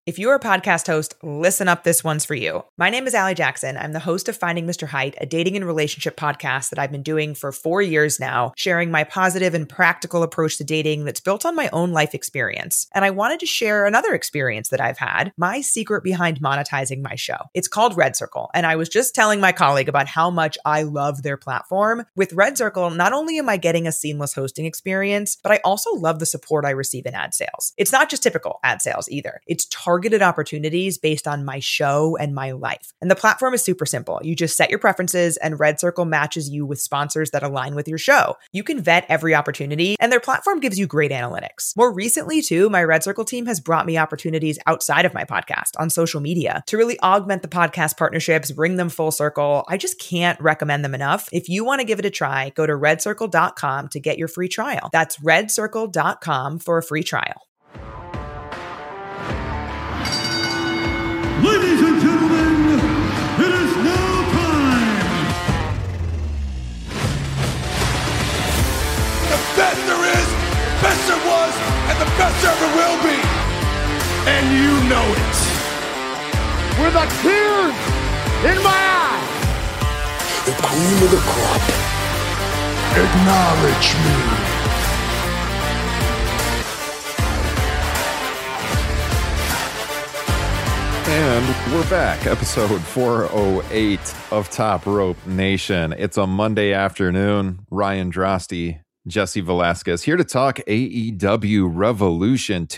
If you're a podcast host, listen up, this one's for you. My name is Allie Jackson. I'm the host of Finding Mr. Height, a dating and relationship podcast that I've been doing for 4 years now, sharing my positive and practical approach to dating that's built on my own life experience. And I wanted to share another experience that I've had, my secret behind monetizing my show. It's called Red Circle, and I was just telling my colleague about how much I love their platform. With Red Circle, not only am I getting a seamless hosting experience, but I also love the support I receive in ad sales. It's not just typical ad sales either. It's targeted opportunities based on my show and my life. And the platform is super simple. You just set your preferences and Red Circle matches you with sponsors that align with your show. You can vet every opportunity and their platform gives you great analytics. More recently too, my Red Circle team has brought me opportunities outside of my podcast on social media to really augment the podcast partnerships, bring them full circle. I just can't recommend them enough. If you want to give it a try, go to redcircle.com to get your free trial. That's redcircle.com for a free trial. Ladies and gentlemen, it is now time! The best there is, best there was, and the best there ever will be! And you know it! With a tear in my eye! The cream of the crop. Acknowledge me. And we're back, episode 408 of Top Rope Nation. It's a Monday afternoon. Ryan Drosty, Jesse Velasquez here to talk AEW Revolution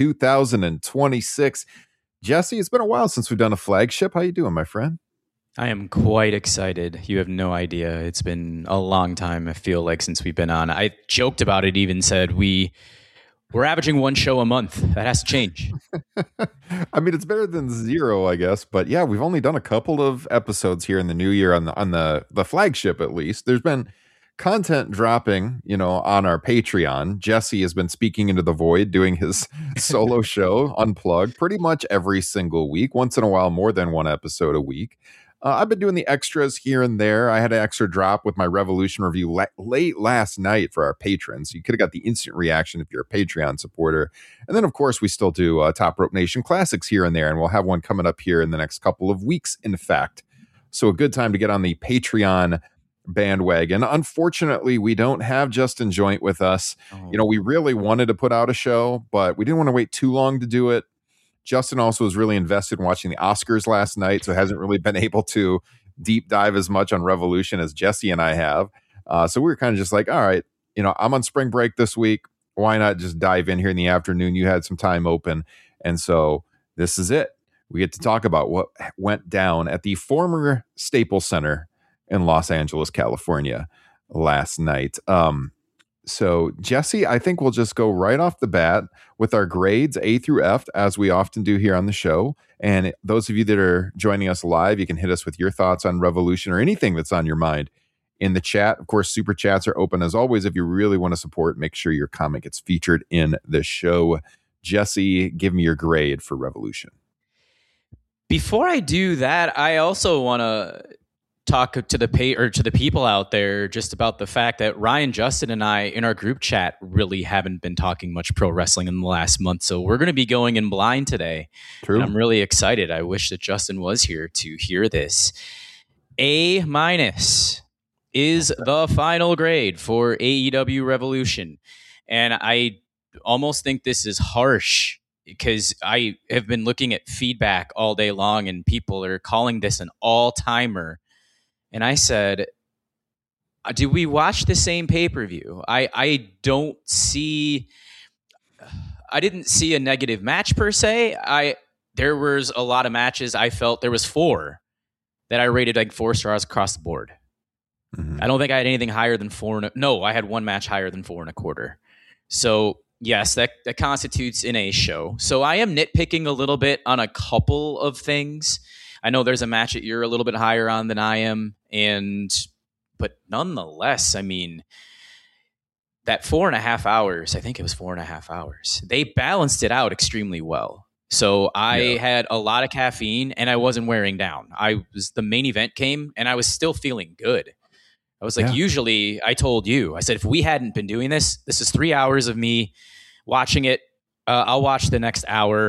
2026. Jesse, it's been a while since we've done a flagship. How you doing, my friend? I am quite excited. You have no idea. It's been a long time, I feel like, since we've been on. I joked about it, even said we're averaging one show a month. That has to change. I mean, it's better than zero, I guess. But yeah, we've only done a couple of episodes here in the new year on the flagship, at least. There's been content dropping, on our Patreon. Jesse has been speaking into the void, doing his solo show, Unplugged, pretty much every single week. Once in a while, more than one episode a week. I've been doing the extras here and there. I had an extra drop with my Revolution review late last night for our patrons. You could have got the instant reaction if you're a Patreon supporter. And then, of course, we still do Top Rope Nation Classics here and there, and we'll have one coming up here in the next couple of weeks, in fact. So a good time to get on the Patreon bandwagon. Unfortunately, we don't have Justin Joint with us. Oh. We really wanted to put out a show, but we didn't want to wait too long to do it. Justin also was really invested in watching the Oscars last night, so hasn't really been able to deep dive as much on Revolution as Jesse and I have. So we were kind of just like, all right, I'm on spring break this week. Why not just dive in here in the afternoon? You had some time open. And so this is it. We get to talk about what went down at the former Staples Center in Los Angeles, California last night. So, Jesse, I think we'll just go right off the bat with our grades A through F, as we often do here on the show. And those of you that are joining us live, you can hit us with your thoughts on Revolution or anything that's on your mind in the chat. Of course, super chats are open as always. If you really want to support, make sure your comment gets featured in the show. Jesse, give me your grade for Revolution. Before I do that, I also want to talk to the people out there just about the fact that Ryan, Justin, and I in our group chat really haven't been talking much pro wrestling in the last month. So we're going to be going in blind today. True. And I'm really excited. I wish that Justin was here to hear this. A- is the final grade for AEW Revolution. And I almost think this is harsh because I have been looking at feedback all day long and people are calling this an all-timer. And I said, did we watch the same pay-per-view? I didn't see a negative match per se. There was a lot of matches. I felt there was 4 that I rated like 4 stars across the board. Mm-hmm. I don't think I had anything higher than 4. No, I had one match higher than 4.25. So yes, that constitutes an A show. So I am nitpicking a little bit on a couple of things. I know there's a match that you're a little bit higher on than I am, but nonetheless, I mean, that 4.5 hours, I think it was 4.5 hours, they balanced it out extremely well. So I had a lot of caffeine and I wasn't wearing down. The main event came and I was still feeling good. I was like, usually I told you, I said, if we hadn't been doing this is 3 hours of me watching it. I'll watch the next hour,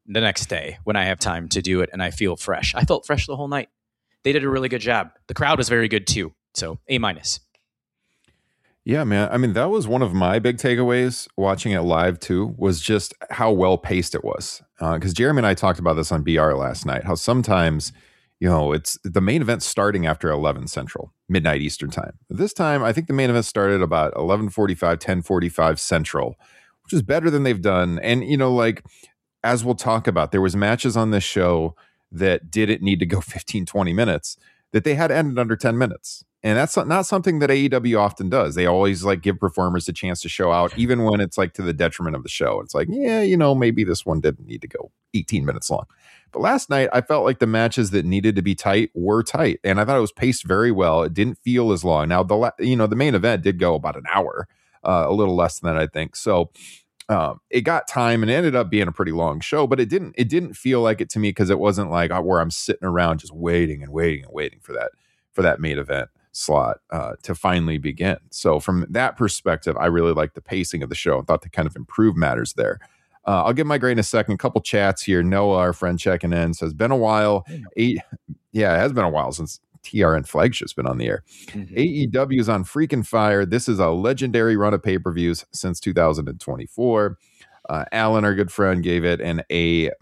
the next day when I have time to do it and I feel fresh. I felt fresh the whole night. They did a really good job. The crowd was very good too. So A-. Yeah, man. I mean, that was one of my big takeaways watching it live too, was just how well paced it was. Because Jeremy and I talked about this on BR last night, how sometimes, it's the main event starting after 11 Central, midnight Eastern time. This time, I think the main event started about 11:45, 10:45 Central, which is better than they've done. And, as we'll talk about, there was matches on this show that didn't need to go 15, 20 minutes that they had ended under 10 minutes. And that's not something that AEW often does. They always give performers a chance to show out, even when it's to the detriment of the show. It's maybe this one didn't need to go 18 minutes long. But last night, I felt like the matches that needed to be tight were tight. And I thought it was paced very well. It didn't feel as long. Now, the main event did go about an hour, a little less than that, I think. So it got time and it ended up being a pretty long show, but it didn't feel like it to me, because it wasn't where I'm sitting around just waiting for that main event slot to finally begin. So from that perspective, I really liked the pacing of the show and thought to kind of improve matters there. I'll give my grade in a second. A couple chats here. Noah, our friend, checking in, says, been a while. It has been a while since TRN Flagship's been on the air. AEW is on freaking fire. This is a legendary run of pay-per-views since 2024. Alan, our good friend, gave it an A-.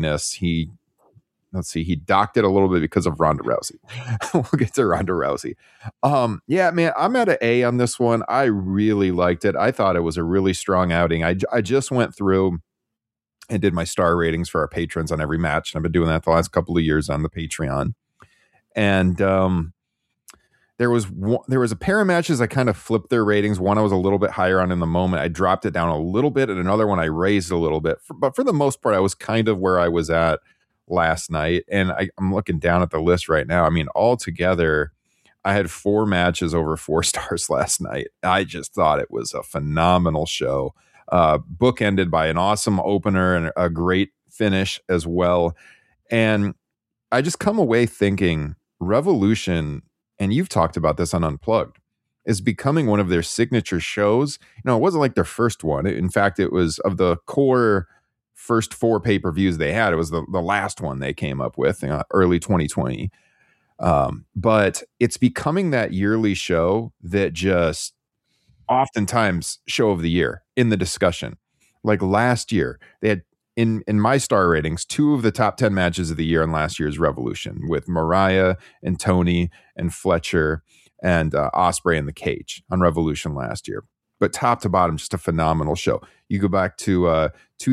He docked it a little bit because of Ronda Rousey. We'll get to Ronda Rousey. Yeah, man, I'm at an A on this one. I really liked it. I thought it was a really strong outing. I just went through and did my star ratings for our patrons on every match. And I've been doing that the last couple of years on the Patreon. And there was a pair of matches I kind of flipped their ratings. One I was a little bit higher on in the moment. I dropped it down a little bit, and another one I raised a little bit. But for the most part, I was kind of where I was at last night. And I'm looking down at the list right now. I mean, altogether, I had 4 matches over 4 stars last night. I just thought it was a phenomenal show. Bookended by an awesome opener and a great finish as well. And I just come away thinking Revolution, and you've talked about this on Unplugged, is becoming one of their signature shows. It wasn't like their first one. In fact, it was of the core first 4 pay-per-views they had. It was the last one they came up with early 2020. But it's becoming that yearly show that just oftentimes show of the year in the discussion. Like last year, they had in my star ratings 2 of the top 10 matches of the year in last year's Revolution, with Mariah and Tony and Fletcher and Ospreay in the cage on Revolution last year. But top to bottom, just a phenomenal show. You go back to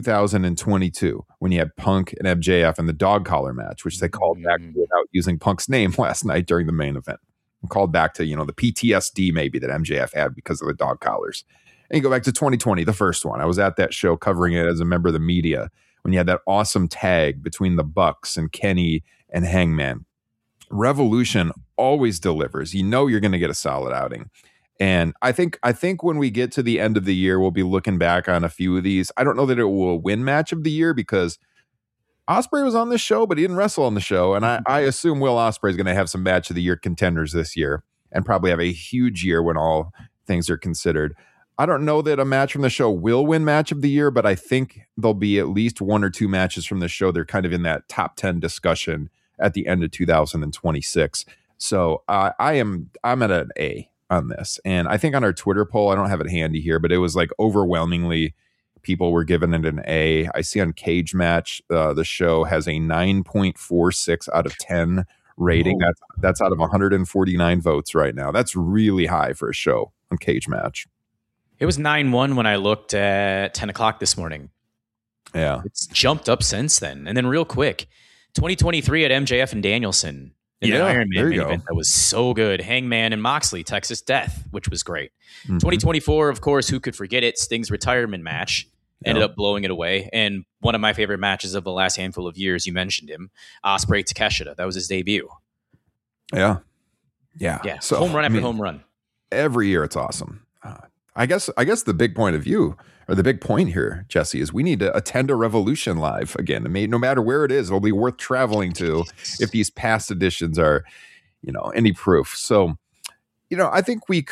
2022 when you had Punk and MJF in the dog collar match, which they called back without using Punk's name last night during the main event. And called back to, the PTSD maybe that MJF had because of the dog collars. And you go back to 2020, the first one. I was at that show covering it as a member of the media when you had that awesome tag between the Bucks and Kenny and Hangman. Revolution always delivers. You're going to get a solid outing. And I think when we get to the end of the year, we'll be looking back on a few of these. I don't know that it will win match of the year because Ospreay was on this show, but he didn't wrestle on the show. And I assume Will Ospreay is going to have some match of the year contenders this year and probably have a huge year when all things are considered. I don't know that a match from the show will win match of the year, but I think there'll be at least 1 or 2 matches from the show. They're kind of in that top 10 discussion at the end of 2026. So I'm at an A on this. And I think on our Twitter poll, I don't have it handy here, but it was overwhelmingly people were giving it an A. I see on Cage Match, the show has a 9.46 out of 10 rating. Oh. That's out of 149 votes right now. That's really high for a show on Cage Match. It was 9-1 when I looked at 10 o'clock this morning. Yeah. It's jumped up since then. And then real quick, 2023 at MJF and Danielson in the Iron Man main event. That was so good. Hangman and Moxley, Texas Death, which was great. 2024, of course, who could forget it? Sting's retirement match ended up blowing it away. And one of my favorite matches of the last handful of years, you mentioned him, Ospreay Takeshita. That was his debut. Yeah. So home run after home run. Every year it's awesome. I guess the big point of view, or the big point here, Jesse, is we need to attend a Revolution live again. No matter where it is, it'll be worth traveling to if these past editions are, any proof. So I think we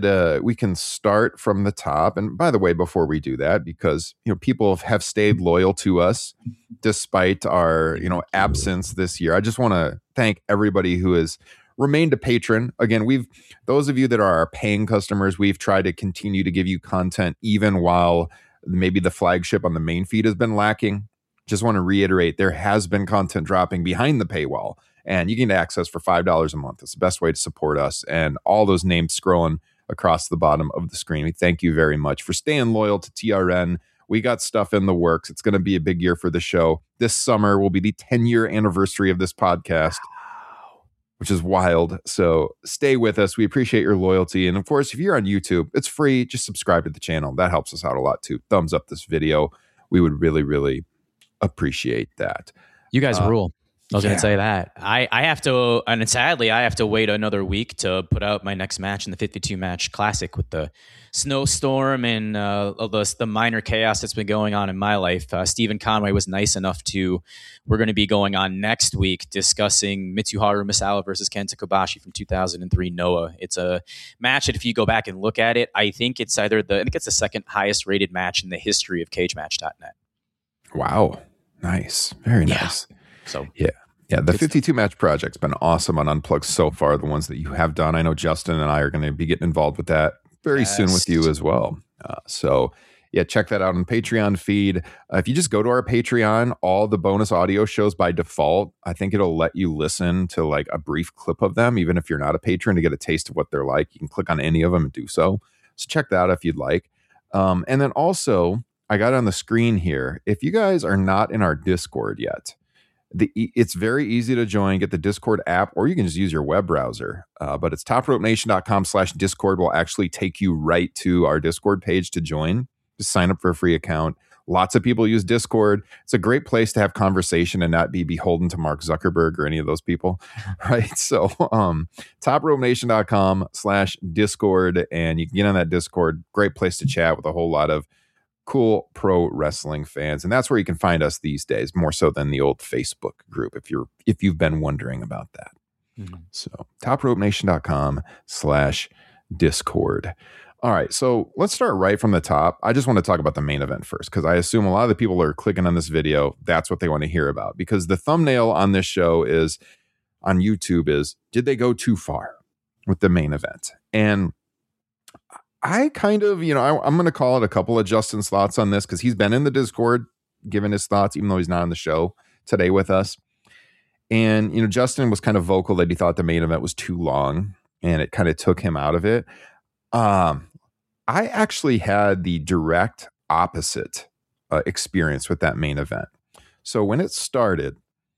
can start from the top. And by the way, before we do that, because people have stayed loyal to us despite our absence this year, I just want to thank everybody who has remained a patron. Again, those of you that are our paying customers, we've tried to continue to give you content even while maybe the flagship on the main feed has been lacking. Just want to reiterate, there has been content dropping behind the paywall, and you can get access for $5 a month. It's the best way to support us, and all those names scrolling across the bottom of the screen. We thank you very much for staying loyal to TRN. We got stuff in the works. It's going to be a big year for the show. This summer will be the 10-year anniversary of this podcast, which is wild. So stay with us. We appreciate your loyalty. And of course, if you're on YouTube, it's free. Just subscribe to the channel. That helps us out a lot too. Thumbs up this video. We would really, really appreciate that. You guys rule. I was going to say that. I have to, and sadly, I have to wait another week to put out my next match in the 52 match classic with the snowstorm and the minor chaos that's been going on in my life. Stephen Conway was nice enough we're going to be going on next week discussing Mitsuharu Misawa versus Kenta Kobashi from 2003 Noah. It's a match that if you go back and look at it, I think it's the second highest rated match in the history of CageMatch.net. Wow. Nice. Very nice. So yeah, the 52 match project's been awesome on Unplugged so far. The ones that you have done, I know Justin and I are going to be getting involved with that very soon with you as well. So yeah, check that out on Patreon feed. If you just go to our Patreon, all the bonus audio shows by default, I think it'll let you listen to like a brief clip of them, even if you're not a patron, to get a taste of what they're like. You can click on any of them and do so. So check that out if you'd like. And then also, I got on the screen here, if you guys are not in our Discord yet, it's very easy to join. Get the Discord app, or you can just use your web browser. But it's topropenation.com/Discord will actually take you right to our Discord page to join. Just sign up for a free account. Lots of people use Discord. It's a great place to have conversation and not be beholden to Mark Zuckerberg or any of those people, right? So topropenation.com/Discord, and you can get on that Discord. Great place to chat with a whole lot of cool pro wrestling fans, and that's where you can find us these days, more so than the old Facebook group, if you've been wondering about that. So topropenation.com/Discord. All right, so let's start right from the top. I just want to talk about the main event first, because I assume a lot of the people are clicking on this video, that's what they want to hear about, because the thumbnail on this show on YouTube is, did they go too far with the main event? And I kind of, I'm going to call it a couple of Justin's thoughts on this, because he's been in the Discord giving his thoughts, even though he's not on the show today with us. And, Justin was kind of vocal that he thought the main event was too long and it kind of took him out of it. I actually had the direct opposite experience with that main event. So when it started,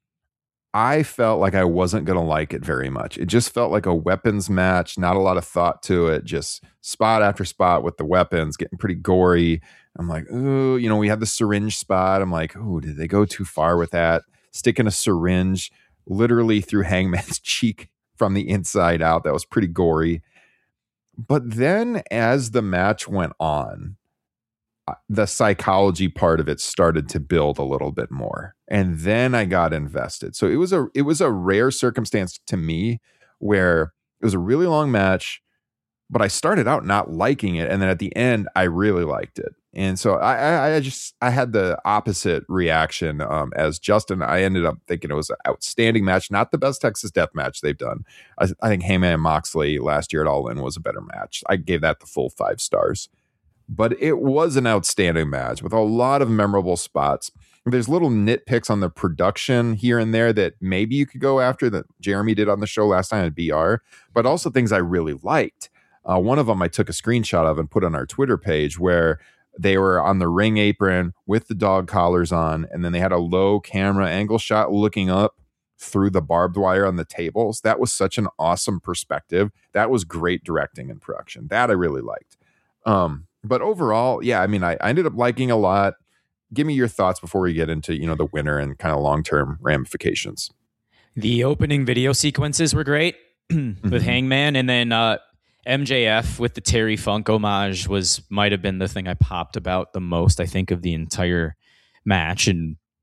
I felt like I wasn't going to like it very much. It just felt like a weapons match, not a lot of thought to it, just spot after spot with the weapons, getting pretty gory. I'm like, ooh, we had the syringe spot. I'm like, ooh, did they go too far with that? Sticking a syringe literally through Hangman's cheek from the inside out. That was pretty gory. But then as the match went on, the psychology part of it started to build a little bit more, and then I got invested. So it was a rare circumstance to me where it was a really long match, but I started out not liking it, and then at the end I really liked it. And so I had the opposite reaction as Justin. I ended up thinking it was an outstanding match, not the best Texas Death match they've done. I think Heyman and Moxley last year at All In was a better match. I gave that the full 5 stars. But it was an outstanding match with a lot of memorable spots. There's little nitpicks on the production here and there that maybe you could go after, that Jeremy did on the show last time at BR, but also things I really liked. One of them I took a screenshot of and put on our Twitter page, where they were on the ring apron with the dog collars on, and then they had a low camera angle shot looking up through the barbed wire on the tables. That was such an awesome perspective. That was great directing and production. That I really liked. But overall, yeah, I mean, I ended up liking a lot. Give me your thoughts before we get into, the winner and kind of long-term ramifications. The opening video sequences were great with Hangman, and then MJF with the Terry Funk homage might have been the thing I popped about the most, I think, of the entire match. And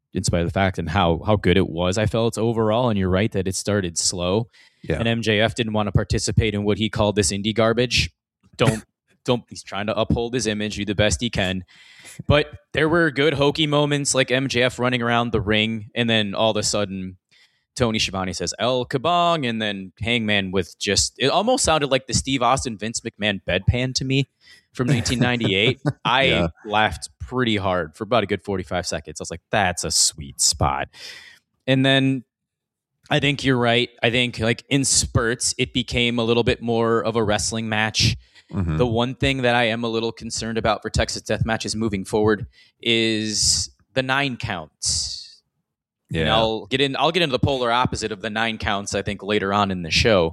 in spite of the fact and how good it was, I felt overall. And you're right that it started slow. Yeah. And MJF didn't want to participate in what he called this indie garbage. Don't. He's trying to uphold his image, do the best he can. But there were good hokey moments like MJF running around the ring, and then all of a sudden Tony Schiavone says El Kabong, and then Hangman with just, it almost sounded like the Steve Austin Vince McMahon bedpan to me from 1998. I laughed pretty hard for about a good 45 seconds. I was like, that's a sweet spot. And then I think you're right. I think like in spurts, it became a little bit more of a wrestling match. The one thing that I am a little concerned about for Texas Death Matches moving forward is the 9 counts. Yeah. And I'll get into the polar opposite of the 9 counts, I think, later on in the show.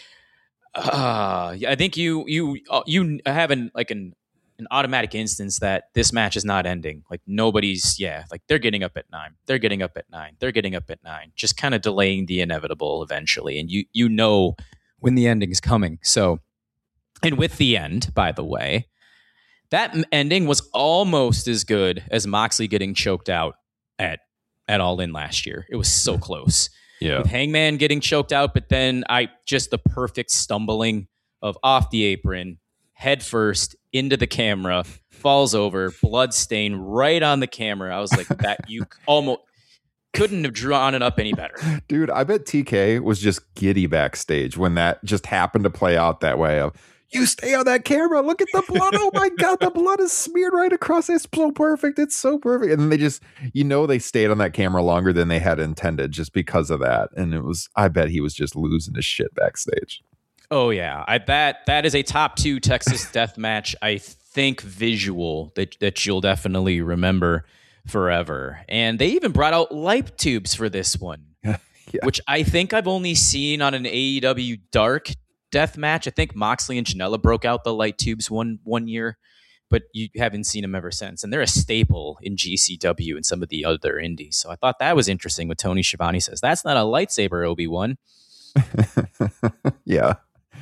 I think you have an automatic instance that this match is not ending. Like nobody's, like they're getting up at 9. They're getting up at 9. They're getting up at 9. Just kind of delaying the inevitable eventually. And you know when the ending is coming. So, and with the end, by the way, that ending was almost as good as Moxley getting choked out at All In last year. It was so close. Yeah. With Hangman getting choked out, but then the perfect stumbling of off the apron, head first into the camera, falls over, blood stain right on the camera. I was like, that you almost couldn't have drawn it up any better. Dude, I bet TK was just giddy backstage when that just happened to play out that way. Of, you stay on that camera. Look at the blood. Oh my God, the blood is smeared right across. It's so perfect. It's so perfect. And then they just, they stayed on that camera longer than they had intended just because of that. And I bet he was just losing his shit backstage. Oh yeah. That is a top 2 Texas Death Match, I think, visual that you'll definitely remember forever. And they even brought out light tubes for this one, which I think I've only seen on an AEW Dark Death Match. I think Moxley and Janela broke out the light tubes one year, but you haven't seen them ever since. And they're a staple in GCW and some of the other indies. So I thought that was interesting what Tony Schiavone says. That's not a lightsaber, Obi-Wan. Yeah.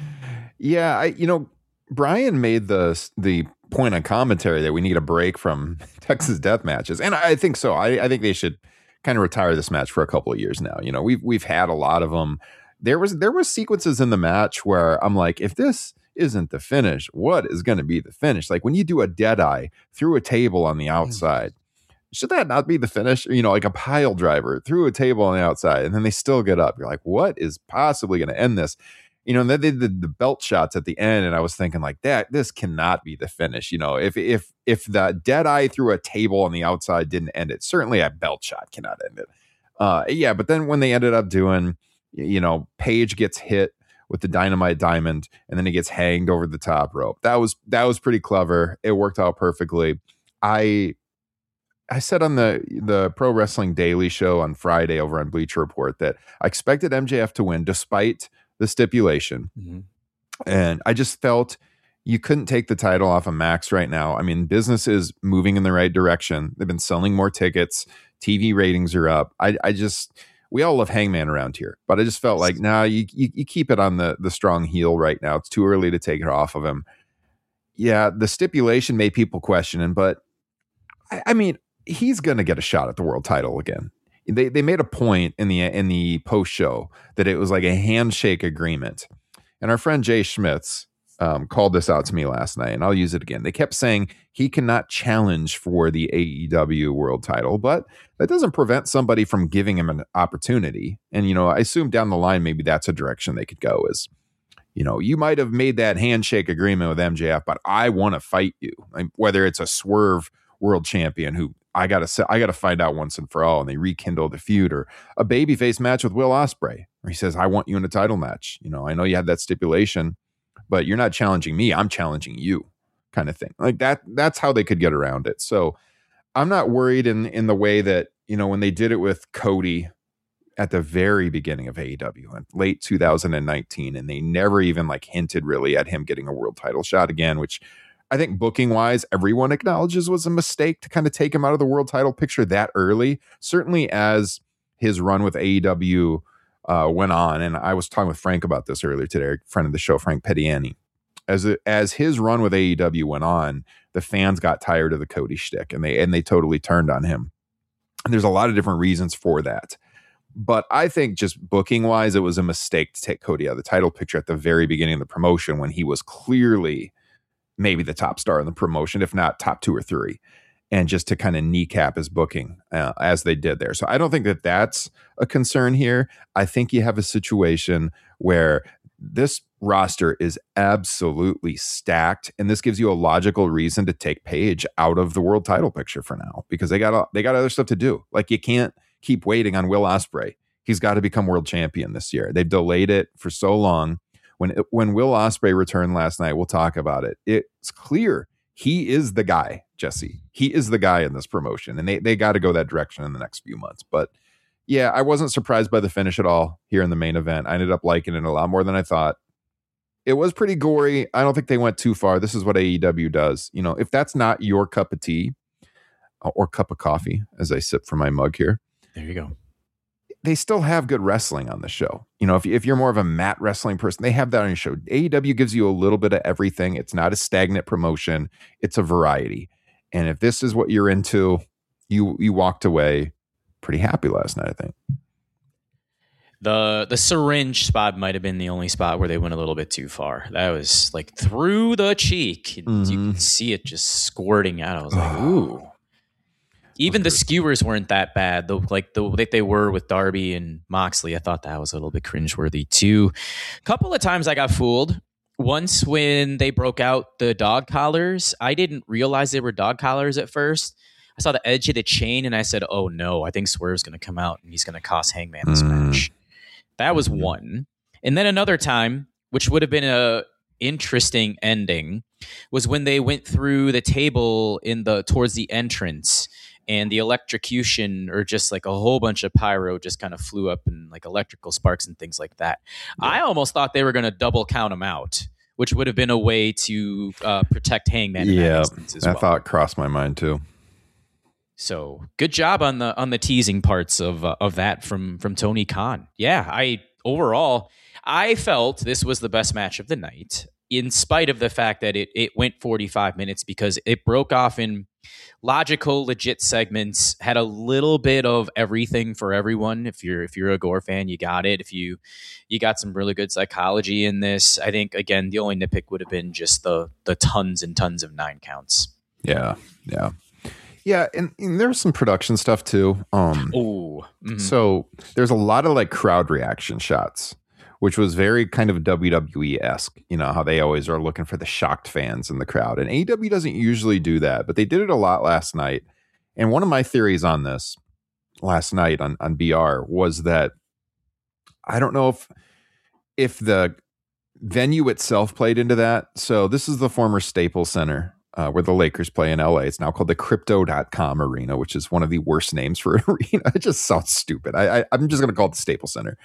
Brian made the point on commentary that we need a break from Texas Death Matches. And I think so. I think they should kind of retire this match for a couple of years now. We've had a lot of them. There was sequences in the match where I'm like, if this isn't the finish, what is going to be the finish? Like when you do a Deadeye through a table on the outside, should that not be the finish? Like a pile driver through a table on the outside, and then they still get up. You're like, what is possibly going to end this? And then they did the belt shots at the end, and I was thinking like that, this cannot be the finish. If the Deadeye through a table on the outside didn't end it, certainly a belt shot cannot end it. But then when they ended up doing, Paige gets hit with the dynamite diamond, and then he gets hanged over the top rope. That was pretty clever. It worked out perfectly. I said on the Pro Wrestling Daily show on Friday over on Bleacher Report that I expected MJF to win despite the stipulation. Mm-hmm. And I just felt you couldn't take the title off of Max right now. I mean, business is moving in the right direction. They've been selling more tickets. TV ratings are up. We all love Hangman around here, but I just felt like, you keep it on the strong heel right now. It's too early to take it off of him. Yeah, the stipulation made people questioning, but I mean, he's going to get a shot at the world title again. They made a point in the post show that it was like a handshake agreement, and our friend Jay Schmitz called this out to me last night, and I'll use it again. They kept saying he cannot challenge for the AEW world title, but that doesn't prevent somebody from giving him an opportunity. And I assume down the line maybe that's a direction they could go. Is you might have made that handshake agreement with MJF, but I want to fight you. Whether it's a Swerve world champion who I gotta find out once and for all, and they rekindle the feud, or a babyface match with Will Ospreay, where he says, I want you in a title match. I know you had that stipulation, but you're not challenging me, I'm challenging you, kind of thing. Like that's how they could get around it. So I'm not worried in the way that, when they did it with Cody at the very beginning of AEW in late 2019, and they never even hinted really at him getting a world title shot again, which I think booking wise, everyone acknowledges was a mistake to kind of take him out of the world title picture that early. Certainly as his run with AEW went on. And I was talking with Frank about this earlier today, a friend of the show, Frank Pettiani. As his run with AEW went on, the fans got tired of the Cody shtick, and they totally turned on him. And there's a lot of different reasons for that. But I think just booking wise, it was a mistake to take Cody out of the title picture at the very beginning of the promotion when he was clearly maybe the top star in the promotion, if not top 2 or 3, and just to kind of kneecap his booking as they did there. So I don't think that that's a concern here. I think you have a situation where this roster is absolutely stacked, and this gives you a logical reason to take Paige out of the world title picture for now, because they got other stuff to do. Like, you can't keep waiting on Will Ospreay. He's got to become world champion this year. They've delayed it for so long. When Will Ospreay returned last night, we'll talk about it. It's clear he is the guy, Jesse. He is the guy in this promotion, and they got to go that direction in the next few months. But yeah, I wasn't surprised by the finish at all here in the main event. I ended up liking it a lot more than I thought. It was pretty gory. I don't think they went too far. This is what AEW does. You know, if that's not your cup of tea or cup of coffee, as I sip from my mug here. There you go. They still have good wrestling on the show. You know, if you're more of a mat wrestling person, they have that on your show. AEW gives you a little bit of everything. It's not a stagnant promotion. It's a variety. And if this is what you're into, you walked away pretty happy last night, I think. The syringe spot might have been the only spot where they went a little bit too far. That was like through the cheek. You could see it just squirting out. I was like, ooh. Even the skewers weren't that bad, though. Like they were with Darby and Moxley. I thought that was a little bit cringeworthy too. A couple of times I got fooled. Once when they broke out the dog collars, I didn't realize they were dog collars at first. I saw the edge of the chain and I said, "Oh no, I think Swerve's going to come out and he's going to cost Hangman this match." That was one. And then another time, which would have been a interesting ending, was when they went through the table towards the entrance. And the electrocution, or just like a whole bunch of pyro, just kind of flew up and like electrical sparks and things like that. Yeah. I almost thought they were going to double count them out, which would have been a way to protect Hangman. In that instance as well. Thought crossed my mind too. So good job on the teasing parts of that from Tony Khan. Yeah, overall I felt this was the best match of the night, in spite of the fact that it went 45 minutes, because it broke off in logical, legit segments, had a little bit of everything for everyone. If you're a Gore fan, you got it. If you got some really good psychology in this. I think, again, the only nitpick would have been just the tons and tons of 9 counts. Yeah. And there's some production stuff too. So there's a lot of like crowd reaction shots, which was very kind of WWE-esque. You know, how they always are looking for the shocked fans in the crowd. And AEW doesn't usually do that, but they did it a lot last night. And one of my theories on this last night on BR was that I don't know if the venue itself played into that. So this is the former Staples Center where the Lakers play in LA. It's now called the Crypto.com Arena, which is one of the worst names for an arena. It just sounds stupid. I'm just going to call it the Staples Center.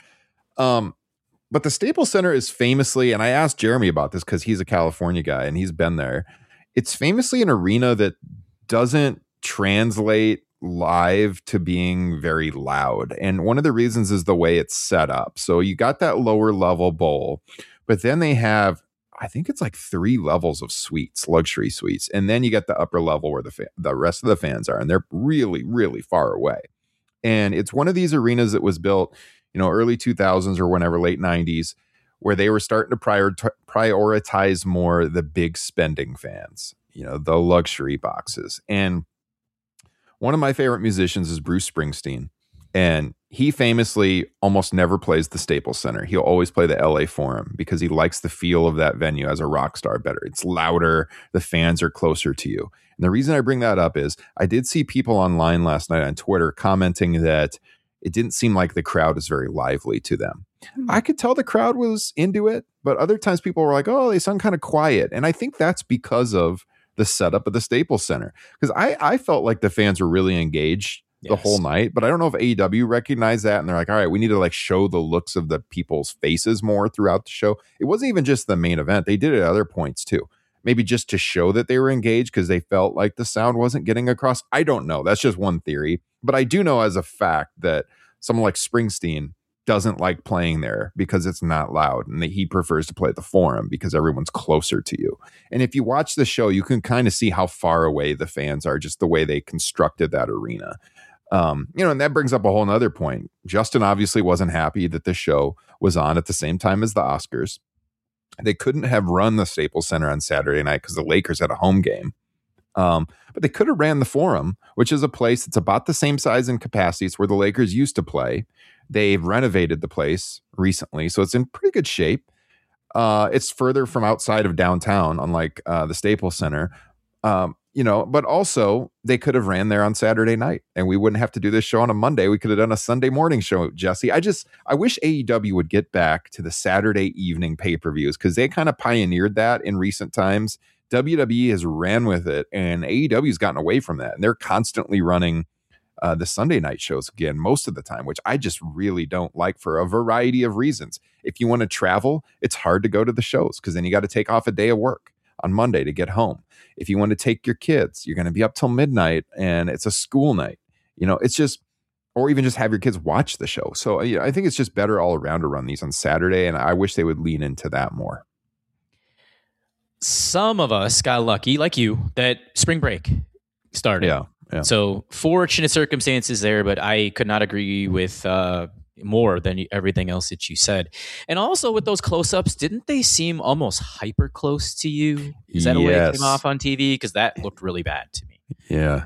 But the Staples Center is famously, and I asked Jeremy about this because he's a California guy and he's been there. It's famously an arena that doesn't translate live to being very loud. And one of the reasons is the way it's set up. So you got that lower level bowl, but then they have, I think it's like 3 levels of suites, luxury suites. And then you get the upper level where the rest of the fans are, and they're really, really far away. And it's one of these arenas that was built, early 2000s or whenever, late 90s, where they were starting to prioritize more the big spending fans, the luxury boxes. And one of my favorite musicians is Bruce Springsteen. And he famously almost never plays the Staples Center. He'll always play the LA Forum because he likes the feel of that venue as a rock star better. It's louder. The fans are closer to you. And the reason I bring that up is I did see people online last night on Twitter commenting that it didn't seem like the crowd was very lively to them. I could tell the crowd was into it, but other times people were like, oh, they sound kind of quiet. And I think that's because of the setup of the Staples Center. Because I felt like the fans were really engaged the whole night, but I don't know if AEW recognized that and they're like, all right, we need to like show the looks of the people's faces more throughout the show. It wasn't even just the main event. They did it at other points too. Maybe just to show that they were engaged because they felt like the sound wasn't getting across. I don't know. That's just one theory. But I do know as a fact that someone like Springsteen doesn't like playing there because it's not loud, and that he prefers to play at the Forum because everyone's closer to you. And if you watch the show, you can kind of see how far away the fans are, just the way they constructed that arena. And that brings up a whole nother point. Justin obviously wasn't happy that the show was on at the same time as the Oscars. They couldn't have run the Staples Center on Saturday night because the Lakers had a home game. But they could have ran the Forum, which is a place that's about the same size and capacity. It's where the Lakers used to play. They've renovated the place recently, so it's in pretty good shape. It's further from outside of downtown, unlike the Staples Center. But also they could have ran there on Saturday night and we wouldn't have to do this show on a Monday. We could have done a Sunday morning show, Jesse. I wish AEW would get back to the Saturday evening pay-per-views because they kind of pioneered that in recent times. WWE has ran with it and AEW has gotten away from that. And they're constantly running the Sunday night shows again most of the time, which I just really don't like for a variety of reasons. If you want to travel, it's hard to go to the shows because then you got to take off a day of work on Monday to get home. If you want to take your kids, you're going to be up till midnight and it's a school night. It's just, or even just have your kids watch the show. So I think it's just better all around to run these on Saturday. And I wish they would lean into that more. Some of us got lucky, like you, that spring break started. Yeah. So fortunate circumstances there, but I could not agree with more than everything else that you said. And also with those close-ups, didn't they seem almost hyper close to you? Is that a way it came off on TV? Because that looked really bad to me. Yeah.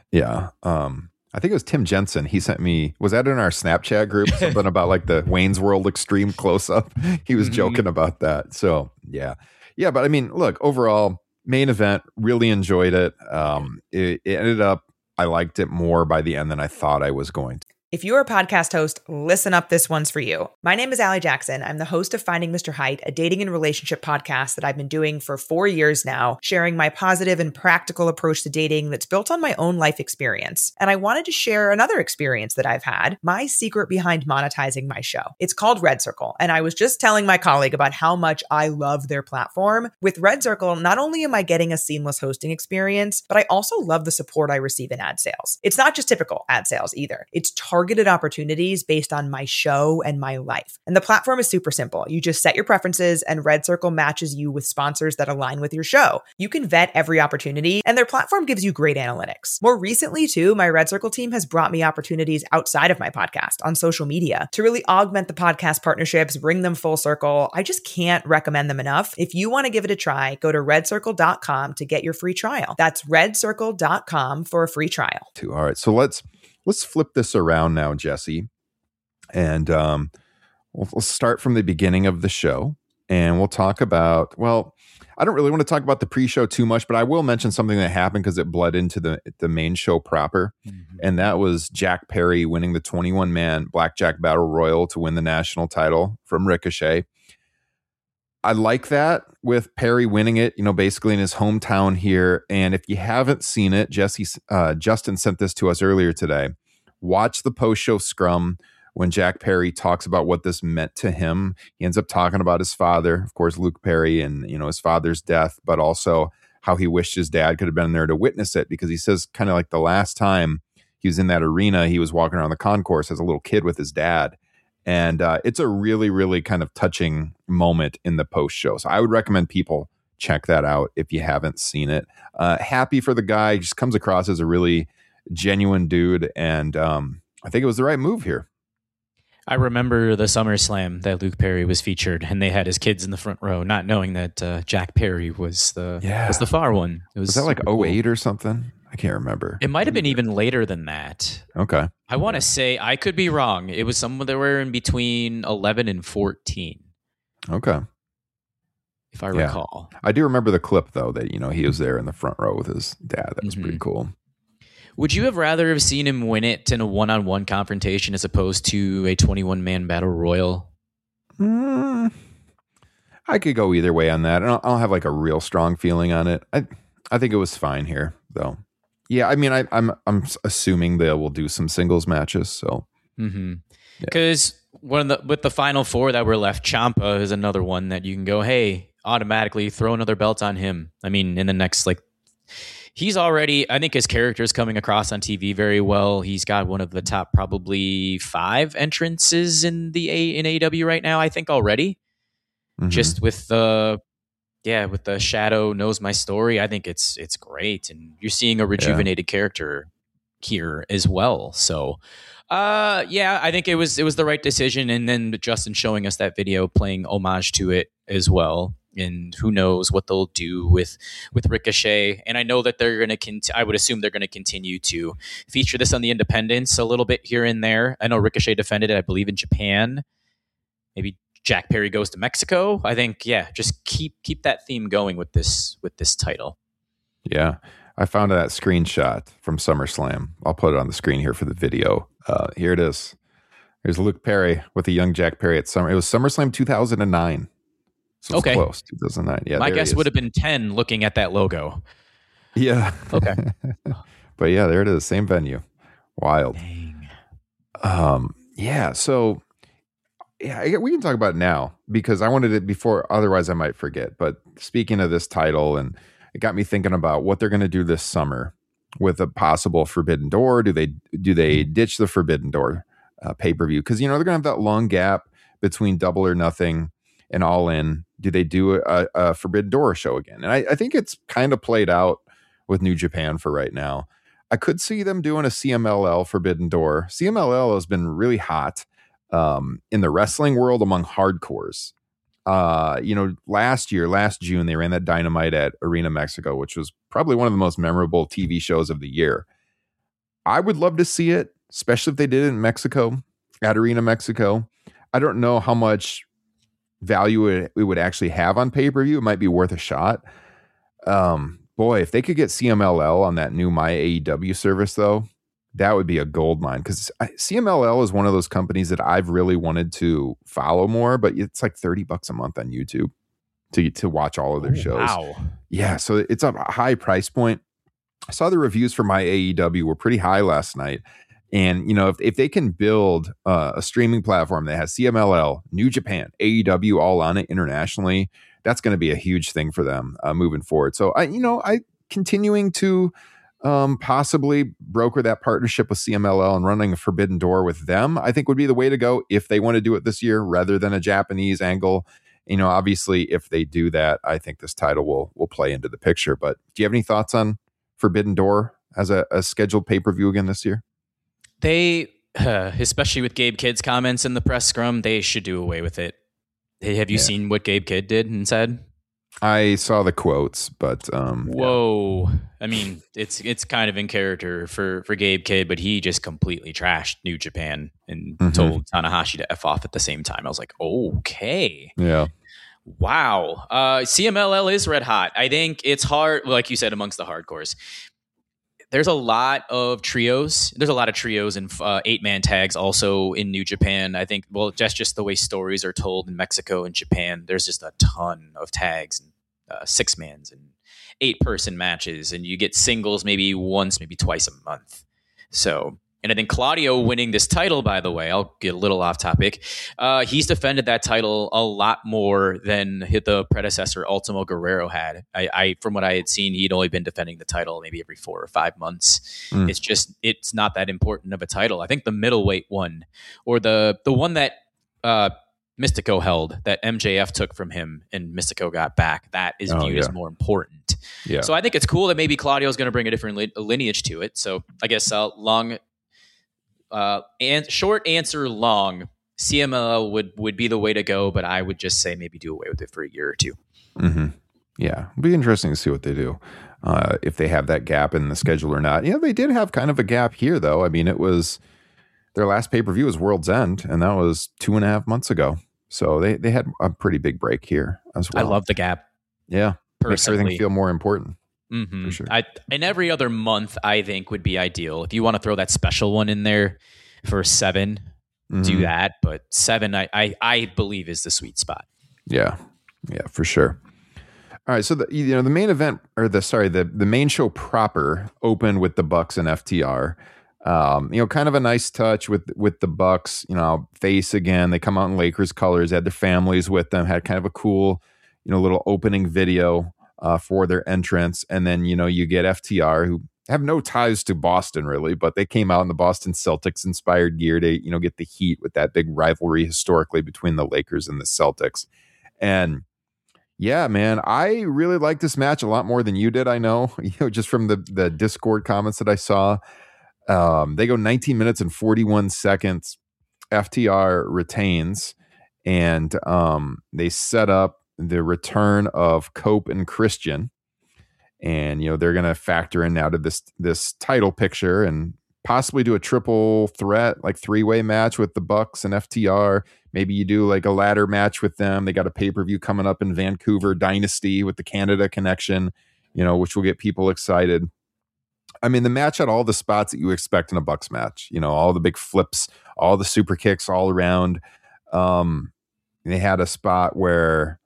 I think it was Tim Jensen. He sent me, was that in our Snapchat group? Something about like the Wayne's World extreme close-up. He was joking about that. So yeah. But I mean, look, overall main event, really enjoyed it. It ended up, I liked it more by the end than I thought I was going to. If you're a podcast host, listen up, this one's for you. My name is Allie Jackson. I'm the host of Finding Mr. Height, a dating and relationship podcast that I've been doing for 4 years now, sharing my positive and practical approach to dating that's built on my own life experience. And I wanted to share another experience that I've had, my secret behind monetizing my show. It's called Red Circle, and I was just telling my colleague about how much I love their platform. With Red Circle, not only am I getting a seamless hosting experience, but I also love the support I receive in ad sales. It's not just typical ad sales either. It's targeted opportunities based on my show and my life. And the platform is super simple. You just set your preferences and Red Circle matches you with sponsors that align with your show. You can vet every opportunity and their platform gives you great analytics. More recently too, my Red Circle team has brought me opportunities outside of my podcast on social media to really augment the podcast partnerships, bring them full circle. I just can't recommend them enough. If you want to give it a try, go to redcircle.com to get your free trial. That's redcircle.com for a free trial. All right. So let's flip this around now, Jesse. And we'll start from the beginning of the show. And we'll talk about, I don't really want to talk about the pre-show too much, but I will mention something that happened because it bled into the main show proper. Mm-hmm. And that was Jack Perry winning the 21-man Blackjack Battle Royal to win the national title from Ricochet. I like that with Perry winning it, basically in his hometown here. And if you haven't seen it, Justin sent this to us earlier today. Watch the post-show scrum when Jack Perry talks about what this meant to him. He ends up talking about his father, of course, Luke Perry, and his father's death, but also how he wished his dad could have been there to witness it, because he says kind of like the last time he was in that arena, he was walking around the concourse as a little kid with his dad. And it's a really, really kind of touching moment in the post show. So I would recommend people check that out if you haven't seen it. Happy for the guy. He just comes across as a really genuine dude. And I think it was the right move here. I remember the SummerSlam that Luke Perry was featured, and they had his kids in the front row, not knowing that Jack Perry was the far one. Was that like 08 or something? I can't remember. It might have been even later than that. Okay. I want to say, I could be wrong. It was somewhere in between 11 and 14. Okay. If I recall. I do remember the clip, though, that, he was there in the front row with his dad. That was pretty cool. Would you have rather have seen him win it in a one-on-one confrontation as opposed to a 21-man battle royal? I could go either way on that. And I'll have like a real strong feeling on it. I think it was fine here, though. Yeah, I mean, I'm assuming they will do some singles matches. So, because with the final four that were left, Ciampa is another one that you can go, hey, automatically throw another belt on him. I mean, in the next he's already, I think his character is coming across on TV very well. He's got one of the top probably 5 entrances in AEW right now, I think already. Mm-hmm. Just with the Shadow Knows My Story, I think it's great, and you're seeing a rejuvenated character. here as well. So, yeah, I think it was the right decision. And then Justin showing us that video playing homage to it as well. And who knows what they'll do with Ricochet. And I know that they're going to I would assume they're going to continue to feature this on the independents a little bit here and there. I know Ricochet defended it, I believe, in Japan. Maybe Jack Perry goes to Mexico. I think, yeah, just keep that theme going with this title. Yeah. I found that screenshot from SummerSlam. I'll put it on the screen here for the video. Here it is. There's Luke Perry with a young Jack Perry at It was SummerSlam 2009. So it's close. 2009. Yeah. My guess would have been 10 looking at that logo. Yeah. Okay. But yeah, there it is. Same venue. Wild. Dang. Yeah. So yeah, we can talk about it now because I wanted it before. Otherwise I might forget. But speaking of this title, and it got me thinking about what they're going to do this summer with a possible Forbidden Door. Do they ditch the Forbidden Door pay-per-view? Because, they're going to have that long gap between Double or Nothing and All In. Do they do a Forbidden Door show again? And I think it's kind of played out with New Japan for right now. I could see them doing a CMLL Forbidden Door. CMLL has been really hot in the wrestling world among hardcores. Last June, they ran that Dynamite at Arena Mexico, which was probably one of the most memorable TV shows of the year. I would love to see it, especially if they did it in Mexico, at Arena Mexico. I don't know how much value it would actually have on pay-per-view. It might be worth a shot. Boy, if they could get CMLL on that new My AEW service, though, that would be a gold mine, because CMLL is one of those companies that I've really wanted to follow more, but it's like $30 a month on YouTube to watch all of their shows. Wow. Yeah, so it's a high price point. I saw the reviews for My AEW were pretty high last night. And, if they can build a streaming platform that has CMLL, New Japan, AEW all on it internationally, that's going to be a huge thing for them moving forward. So, I continuing to possibly broker that partnership with CMLL and running a Forbidden Door with them, I think would be the way to go if they want to do it this year rather than a Japanese angle. Obviously, if they do that, I think this title will play into the picture. But do you have any thoughts on Forbidden Door as a scheduled pay-per-view again this year? They, especially with Gabe Kidd's comments in the press scrum, they should do away with it. Have you seen what Gabe Kidd did and said? I saw the quotes, but whoa! Yeah. I mean, it's kind of in character for Gabe Kidd, but he just completely trashed New Japan and told Tanahashi to F off at the same time. I was like, okay, yeah, wow. CMLL is red hot. I think it's hard, like you said, amongst the hardcores. There's a lot of trios. There's a lot of trios and 8-man tags also in New Japan. I think, well, just the way stories are told in Mexico and Japan, there's just a ton of tags and 6-mans and 8-person matches. And you get singles maybe once, maybe twice a month. So, and I think Claudio winning this title, by the way, I'll get a little off topic. He's defended that title a lot more than the predecessor Ultimo Guerrero had. I from what I had seen, he'd only been defending the title maybe every 4 or 5 months. It's not that important of a title. I think the middleweight one, or the one that Mystico held, that MJF took from him and Mystico got back, that is viewed as more important. Yeah. So I think it's cool that maybe Claudio's going to bring a different lineage to it. So I guess short answer long, CMLL would be the way to go, but I would just say maybe do away with it for a year or two. Mm-hmm. Yeah, it'll be interesting to see what they do, if they have that gap in the schedule or not. They did have kind of a gap here, though. I mean, it was their last pay-per-view was World's End, and that was 2.5 months ago. So they had a pretty big break here as well. I love the gap. Yeah, makes everything feel more important. Mm-hmm. For sure. And every other month, I think, would be ideal. If you want to throw that special one in there for 7, do that. But 7, I believe, is the sweet spot. Yeah, for sure. All right, so the main event, or the main show proper opened with the Bucks and FTR. Kind of a nice touch with the Bucks. Face again. They come out in Lakers colors. Had their families with them. Had kind of a cool, little opening video for their entrance. And then, you get FTR, who have no ties to Boston really, but they came out in the Boston Celtics inspired gear to, get the heat with that big rivalry historically between the Lakers and the Celtics. And yeah, man, I really like this match a lot more than you did. I know, just from the Discord comments that I saw. They go 19 minutes and 41 seconds. FTR retains, and they set up the return of Cope and Christian. And, they're going to factor in now to this title picture and possibly do a triple threat, like 3-way match with the Bucks and FTR. Maybe you do like a ladder match with them. They got a pay-per-view coming up in Vancouver Dynasty with the Canada connection, which will get people excited. I mean, the match had all the spots that you expect in a Bucks match, all the big flips, all the super kicks all around. They had a spot where,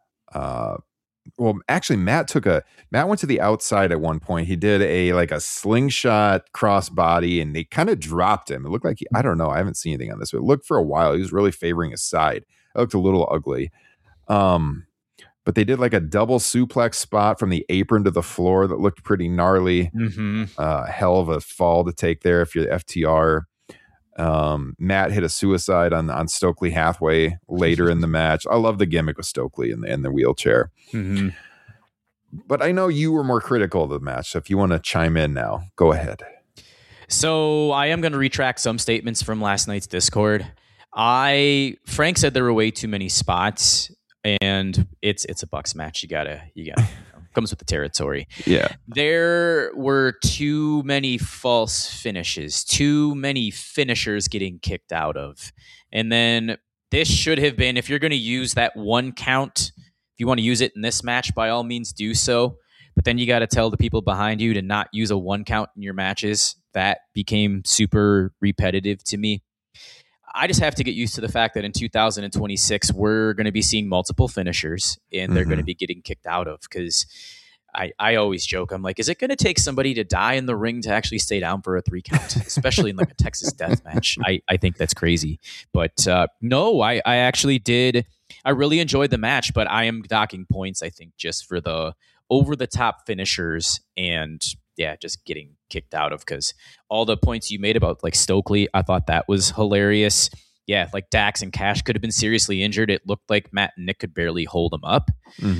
actually Matt went to the outside at one point. He did a slingshot crossbody and they kind of dropped him. It looked like, I don't know. I haven't seen anything on this, but it looked for a while. He was really favoring his side. It looked a little ugly. But they did like a double suplex spot from the apron to the floor that looked pretty gnarly. Mm-hmm. Hell of a fall to take there if you're the FTR. Matt hit a suicide on Stokely Hathaway later in the match. I love the gimmick with Stokely in the wheelchair. Mm-hmm. But I know you were more critical of the match, so if you want to chime in now, go ahead. So I am going to retract some statements from last night's Discord. Frank said there were way too many spots, and it's a Bucks match. You gotta comes with the territory. Yeah. There were too many false finishes, too many finishers getting kicked out of. And then this should have been, if you're going to use that one count, if you want to use it in this match, by all means do so. But then you got to tell the people behind you to not use a one count in your matches. That became super repetitive to me. I just have to get used to the fact that in 2026, we're going to be seeing multiple finishers and they're going to be getting kicked out of, because I always joke. I'm like, is it going to take somebody to die in the ring to actually stay down for a 3 count, especially in like a Texas death match? I think that's crazy. But no, I actually did. I really enjoyed the match, but I am docking points, I think, just for the over the top finishers and just getting kicked out of, because all the points you made about like Stokely, I thought that was hilarious. Yeah, like Dax and Cash could have been seriously injured. It looked like Matt and Nick could barely hold them up.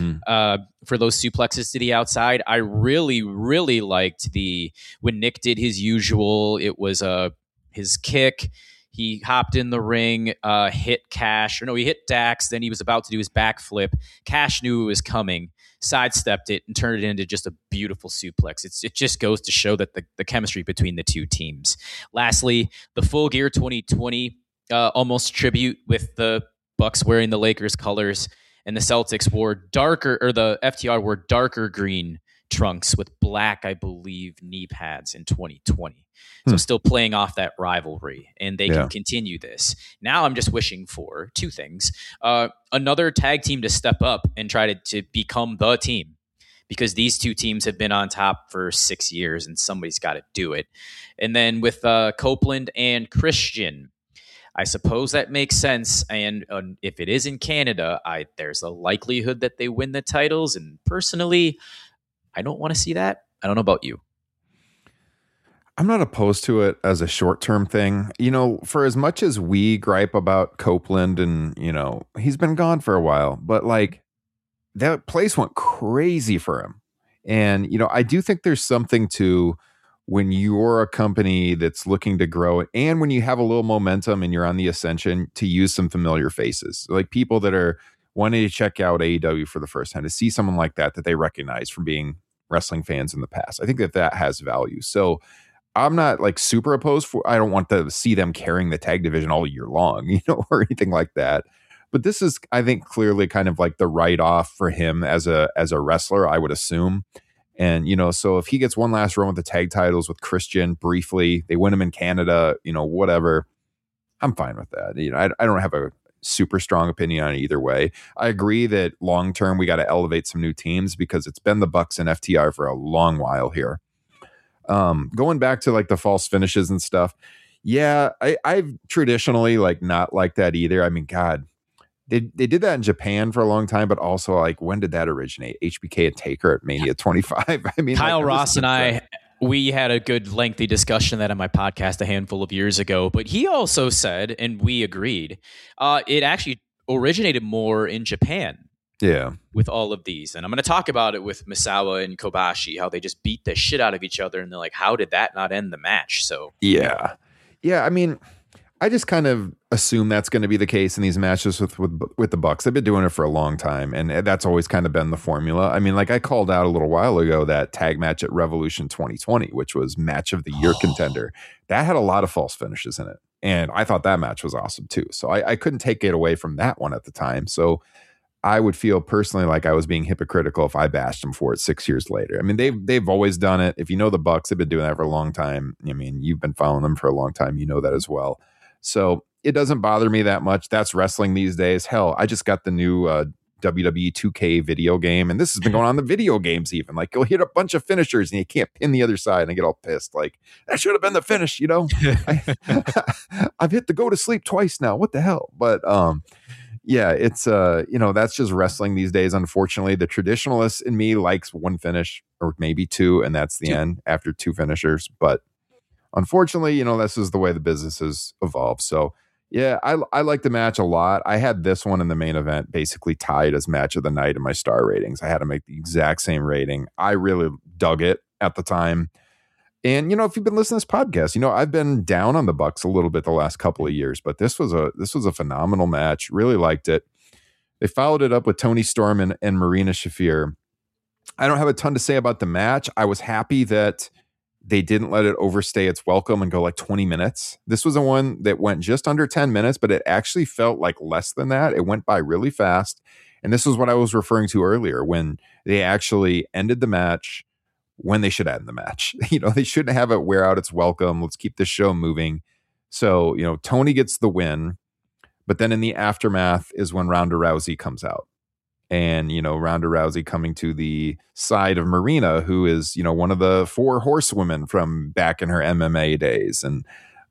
For those suplexes to the outside, I really, really liked when Nick did his usual. It was his kick. He hopped in the ring, hit Cash. He hit Dax. Then he was about to do his backflip. Cash knew it was coming, sidestepped it, and turned it into just a beautiful suplex. It just goes to show that the chemistry between the two teams. Lastly, the Full Gear 2020 almost tribute with the Bucks wearing the Lakers colors, and the Celtics wore the FTR wore darker green trunks with black, I believe, knee pads in 2020. So still playing off that rivalry, and they can continue this. Now I'm just wishing for 2 things. Another tag team to step up and try to become the team, because these 2 teams have been on top for 6 years and somebody's got to do it. And then with Copeland and Christian, I suppose that makes sense. And if it is in Canada, there's a likelihood that they win the titles. And personally, I don't want to see that. I don't know about you. I'm not opposed to it as a short-term thing. For as much as we gripe about Copeland and, he's been gone for a while, but like that place went crazy for him. And, I do think there's something to when you're a company that's looking to grow and when you have a little momentum and you're on the ascension, to use some familiar faces, like people that are wanting to check out AEW for the first time, to see someone like that they recognize from being wrestling fans in the past. I think that has value. So I'm not like super opposed I don't want to see them carrying the tag division all year long, or anything like that. But this is, I think, clearly kind of like the write-off for him as a wrestler, I would assume. And, so if he gets one last run with the tag titles with Christian briefly, they win him in Canada, whatever, I'm fine with that. I don't have a super strong opinion on it either way. I agree that long-term we got to elevate some new teams, because it's been the Bucks and FTR for a long while here. Going back to like the false finishes and stuff. Yeah, I've traditionally like not like that either. I mean, God, they did that in Japan for a long time, but also like, when did that originate? HBK and Taker at Mania 25. I mean, Kyle Ross and I, we had a good lengthy discussion of that on my podcast a handful of years ago, but he also said, and we agreed, it actually originated more in Japan. Yeah. with all of these. And I'm going to talk about it with Misawa and Kobashi, how they just beat the shit out of each other. And they're like, how did that not end the match? So, yeah. Yeah. I mean, I just kind of assume that's going to be the case in these matches with the Bucks. They've been doing it for a long time, and that's always kind of been the formula. I mean, like I called out a little while ago that tag match at Revolution 2020, which was match of the year contender. That had a lot of false finishes in it, and I thought that match was awesome too. So I couldn't take it away from that one at the time. So I would feel personally like I was being hypocritical if I bashed them for it 6 years later. I mean, they've always done it. If you know the Bucks, they've been doing that for a long time. I mean, you've been following them for a long time. You know that as well. So it doesn't bother me that much. That's wrestling these days. Hell, I just got the new WWE 2K video game, and this has been going on in the video games even. Like, you'll hit a bunch of finishers, and you can't pin the other side, and I get all pissed. Like, that should have been the finish, you know? I've hit the go to sleep twice now. What the hell? But yeah, it's that's just wrestling these days. Unfortunately, the traditionalist in me likes one finish or maybe two, and that's the end after two finishers. But unfortunately, this is the way the business has evolved. So yeah, I like the match a lot. I had this one in the main event basically tied as match of the night in my star ratings. I had to make the exact same rating. I really dug it at the time. And if you've been listening to this podcast, I've been down on the Bucks a little bit the last couple of years, but this was a phenomenal match. Really liked it. They followed it up with Toni Storm and Marina Shafir. I don't have a ton to say about the match. I was happy that they didn't let it overstay its welcome and go like 20 minutes. This was a one that went just under 10 minutes, but it actually felt like less than that. It went by really fast. And this is what I was referring to earlier when they actually ended the match when they should end the match. They shouldn't have it wear out its welcome. Let's keep the show moving. So, Toni gets the win, but then in the aftermath is when Ronda Rousey comes out. And, Ronda Rousey coming to the side of Marina, who is, one of the 4 horsewomen from back in her MMA days. And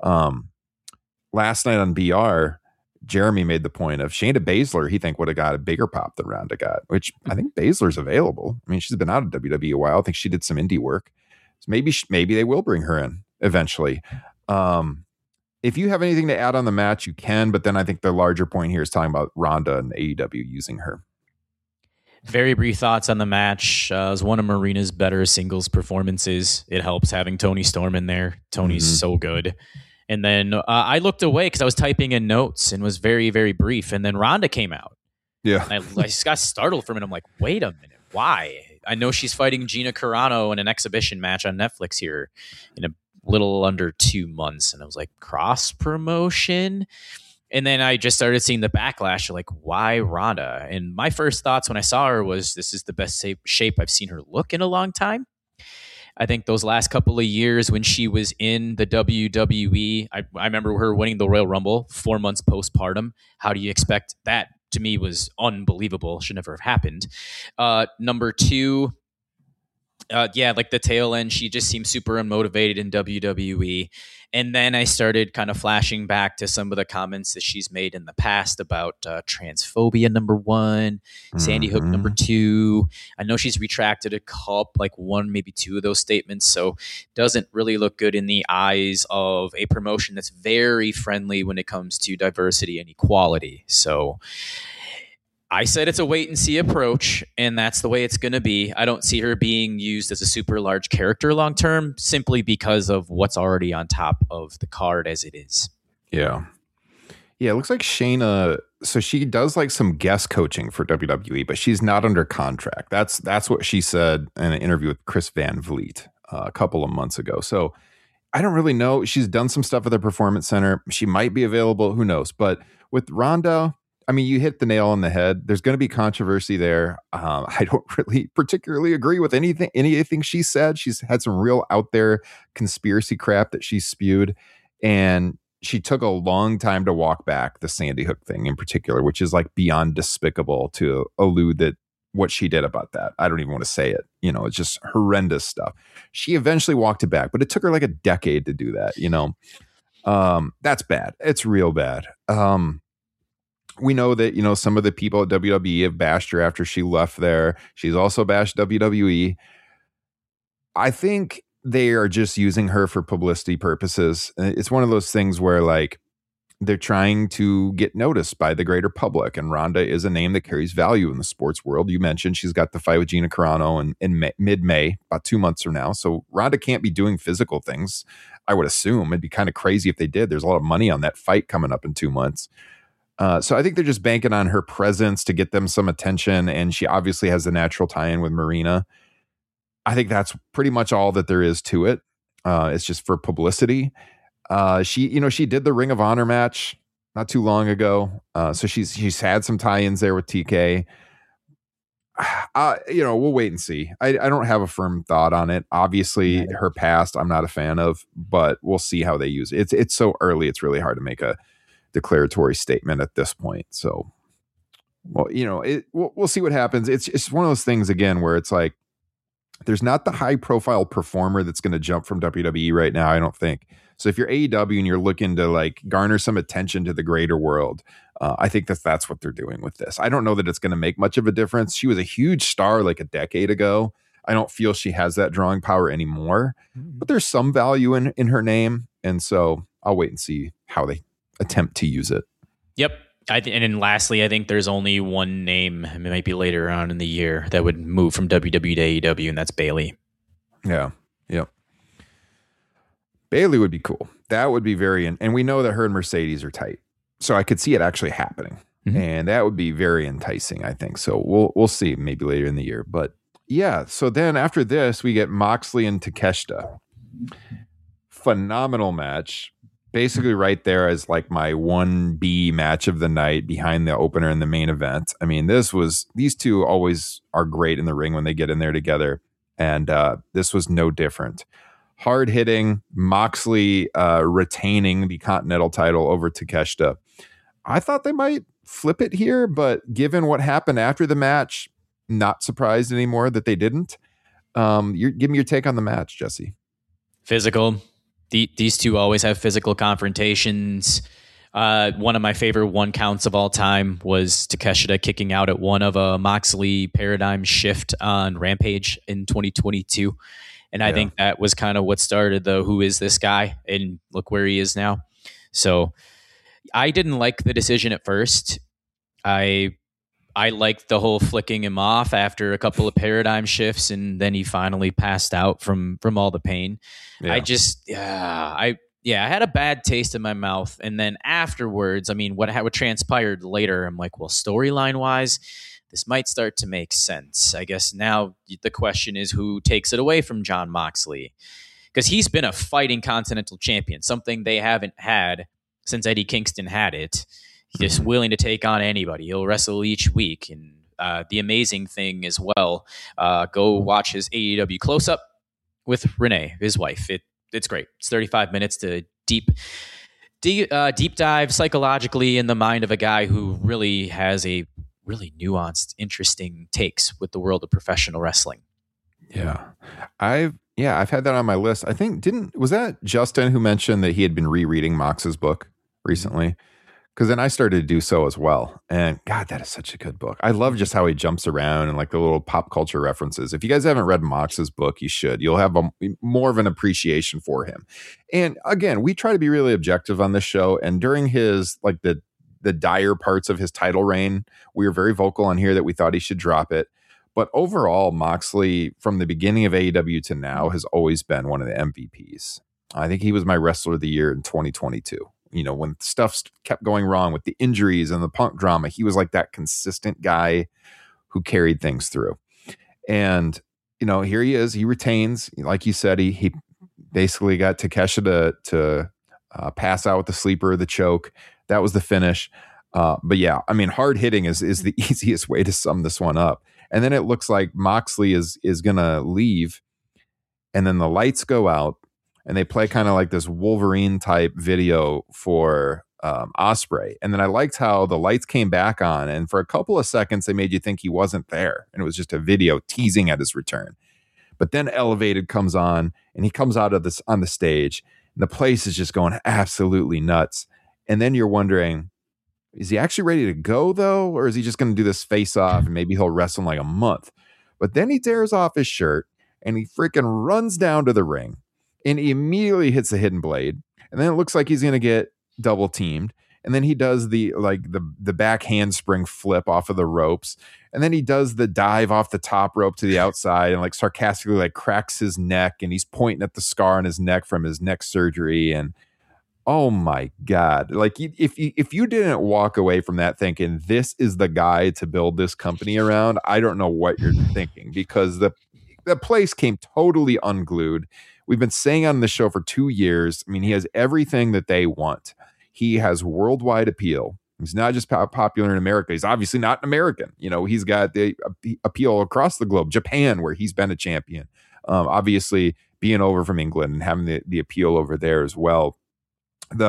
last night on BR, Jeremy made the point of Shayna Baszler, he think would have got a bigger pop than Ronda got, which I think Baszler's available. I mean, she's been out of WWE a while. I think she did some indie work. So maybe they will bring her in eventually. If you have anything to add on the match, you can. But then I think the larger point here is talking about Ronda and AEW using her. Very brief thoughts on the match. It was one of Marina's better singles performances. It helps having Toni Storm in there. Tony's so good. And then I looked away because I was typing in notes and was very, very brief. And then Ronda came out. Yeah. And I just got startled for a minute. I'm like, wait a minute. Why? I know she's fighting Gina Carano in an exhibition match on Netflix here in a little under 2 months. And I was like, cross promotion? And then I just started seeing the backlash. Like, why Ronda? And my first thoughts when I saw her was, this is the best shape I've seen her look in a long time. I think those last couple of years when she was in the WWE, I remember her winning the Royal Rumble 4 months postpartum. How do you expect that? To me was unbelievable. Should never have happened. Number 2, like the tail end, she just seemed super unmotivated in WWE. And then I started kind of flashing back to some of the comments that she's made in the past about transphobia, number 1, Sandy Hook, number 2. I know she's retracted a couple, like 1, maybe 2 of those statements. So doesn't really look good in the eyes of a promotion that's very friendly when it comes to diversity and equality. So I said it's a wait and see approach, and that's the way it's going to be. I don't see her being used as a super large character long term, simply because of what's already on top of the card as it is. Yeah. Yeah, it looks like Shayna, so she does like some guest coaching for WWE, but she's not under contract. That's what she said in an interview with Chris Van Vliet a couple of months ago. So I don't really know. She's done some stuff at the Performance Center. She might be available. Who knows? But with Ronda, I mean, you hit the nail on the head. There's going to be controversy there. I don't really particularly agree with anything she said. She's had some real out there conspiracy crap that she spewed. And she took a long time to walk back the Sandy Hook thing in particular, which is like beyond despicable to allude that what she did about that. I don't even want to say it. It's just horrendous stuff. She eventually walked it back, but it took her like a decade to do that. That's bad. It's real bad. We know that, some of the people at WWE have bashed her after she left there. She's also bashed WWE. I think they are just using her for publicity purposes. It's one of those things where, like, they're trying to get noticed by the greater public. And Ronda is a name that carries value in the sports world. You mentioned she's got the fight with Gina Carano in mid-May, about 2 months from now. So Ronda can't be doing physical things, I would assume. It'd be kind of crazy if they did. There's a lot of money on that fight coming up in 2 months. So I think they're just banking on her presence to get them some attention. And she obviously has the natural tie-in with Marina. I think that's pretty much all that there is to it. It's just for publicity. She did the Ring of Honor match not too long ago. So she's had some tie-ins there with TK. We'll wait and see. I don't have a firm thought on it. Obviously, her past I'm not a fan of, but we'll see how they use it. It's so early. It's really hard to make a declaratory statement at this point. So, we'll see what happens. It's one of those things again where it's like there's not the high profile performer that's going to jump from WWE right now, I don't think. So if you're AEW and you're looking to like garner some attention to the greater world, I think that's what they're doing with this. I don't know that it's going to make much of a difference. She was a huge star like a decade ago. I don't feel she has that drawing power anymore, but there's some value in her name. And so I'll wait and see how they attempt to use it. Yep. And then lastly, I think there's only one name, it might be later on in the year, that would move from WWE to AEW, and that's Bayley. Yeah. Yep. Bayley would be cool. That would be and we know that her and Mercedes are tight. So I could see it actually happening. Mm-hmm. And that would be very enticing, I think. So we'll see maybe later in the year. But yeah, so then after this, we get Moxley and Takeshita. Phenomenal match. Basically right there as like my 1B match of the night behind the opener and the main event. I mean, these two always are great in the ring when they get in there together. And this was no different. Hard hitting, Moxley retaining the Continental title over Takeshita. I thought they might flip it here, but given what happened after the match, not surprised anymore that they didn't. Give me your take on the match, Jesse. Physical. These two always have physical confrontations. One of my favorite one counts of all time was Takeshita kicking out at one of a Moxley paradigm shift on Rampage in 2022. And I think that was kind of what started the who is this guy? And look where he is now. So I didn't like the decision at first. I liked the whole flicking him off after a couple of paradigm shifts, and then he finally passed out from all the pain. Yeah. I had a bad taste in my mouth. And then afterwards, I mean, what transpired later, I'm like, well, storyline wise, this might start to make sense. I guess now the question is who takes it away from Jon Moxley, because he's been a fighting Continental champion, something they haven't had since Eddie Kingston had it. He's just willing to take on anybody. He'll wrestle each week. And the amazing thing as well, go watch his AEW close-up with Renee, his wife. It's great. It's 35 minutes to deep dive psychologically in the mind of a guy who really has a really nuanced, interesting takes with the world of professional wrestling. Yeah. I've had that on my list. I think was that Justin who mentioned that he had been rereading Mox's book recently? Because then I started to do so as well. And God, that is such a good book. I love just how he jumps around and like the little pop culture references. If you guys haven't read Mox's book, you should. You'll have more of an appreciation for him. And again, we try to be really objective on this show. And during his like the dire parts of his title reign, we were very vocal on here that we thought he should drop it. But overall, Moxley, from the beginning of AEW to now, has always been one of the MVPs. I think he was my Wrestler of the Year in 2022. You know, when stuff kept going wrong with the injuries and the Punk drama, he was like that consistent guy who carried things through. And, you know, here he is. He retains. Like you said, he basically got Takeshita to pass out with the sleeper, the choke. That was the finish. But yeah, I mean, hard hitting is the easiest way to sum this one up. And then it looks like Moxley is going to leave. And then the lights go out. And they play kind of like this Wolverine type video for Ospreay. And then I liked how the lights came back on. And for a couple of seconds, they made you think he wasn't there. And it was just a video teasing at his return. But then Elevated comes on and he comes out of this on the stage. And the place is just going absolutely nuts. And then you're wondering, is he actually ready to go though? Or is he just going to do this face off and maybe he'll wrestle in like a month? But then he tears off his shirt and he freaking runs down to the ring. And he immediately hits the hidden blade. And then it looks like he's going to get double teamed. and then he does the back handspring flip off of the ropes, and then he does the dive off the top rope to the outside and like sarcastically like cracks his neck, and he's pointing at the scar on his neck from his neck surgery. And oh my God, like if you didn't walk away from that thinking this is the guy to build this company around, I don't know what you're thinking, because the place came totally unglued. We've been saying on the show for 2 years. I mean, he has everything that they want. He has worldwide appeal. He's not just popular in America. He's obviously not an American. You know, he's got the appeal across the globe. Japan, where he's been a champion. Obviously, being over from England and having the appeal over there as well. He's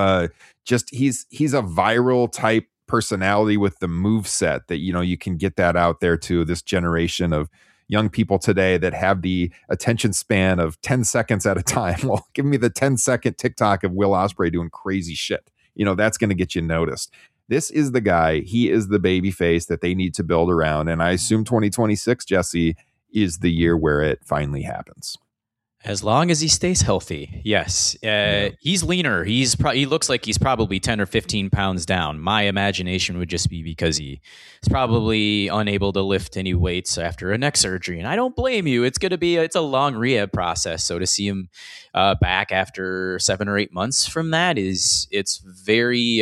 a viral type personality with the moveset that, you know, you can get that out there to this generation of young people today that have the attention span of 10 seconds at a time. Well, give me the 10-second TikTok of Will Ospreay doing crazy shit. You know, that's going to get you noticed. This is the guy. He is the baby face that they need to build around. And I assume 2026, Jesse, is the year where it finally happens. As long as he stays healthy, yes. He's leaner. He looks like he's probably 10 or 15 pounds down. My imagination would just be because he's probably unable to lift any weights after a neck surgery. And I don't blame you. It's a long rehab process. So to see him back after 7 or 8 months from that it's very,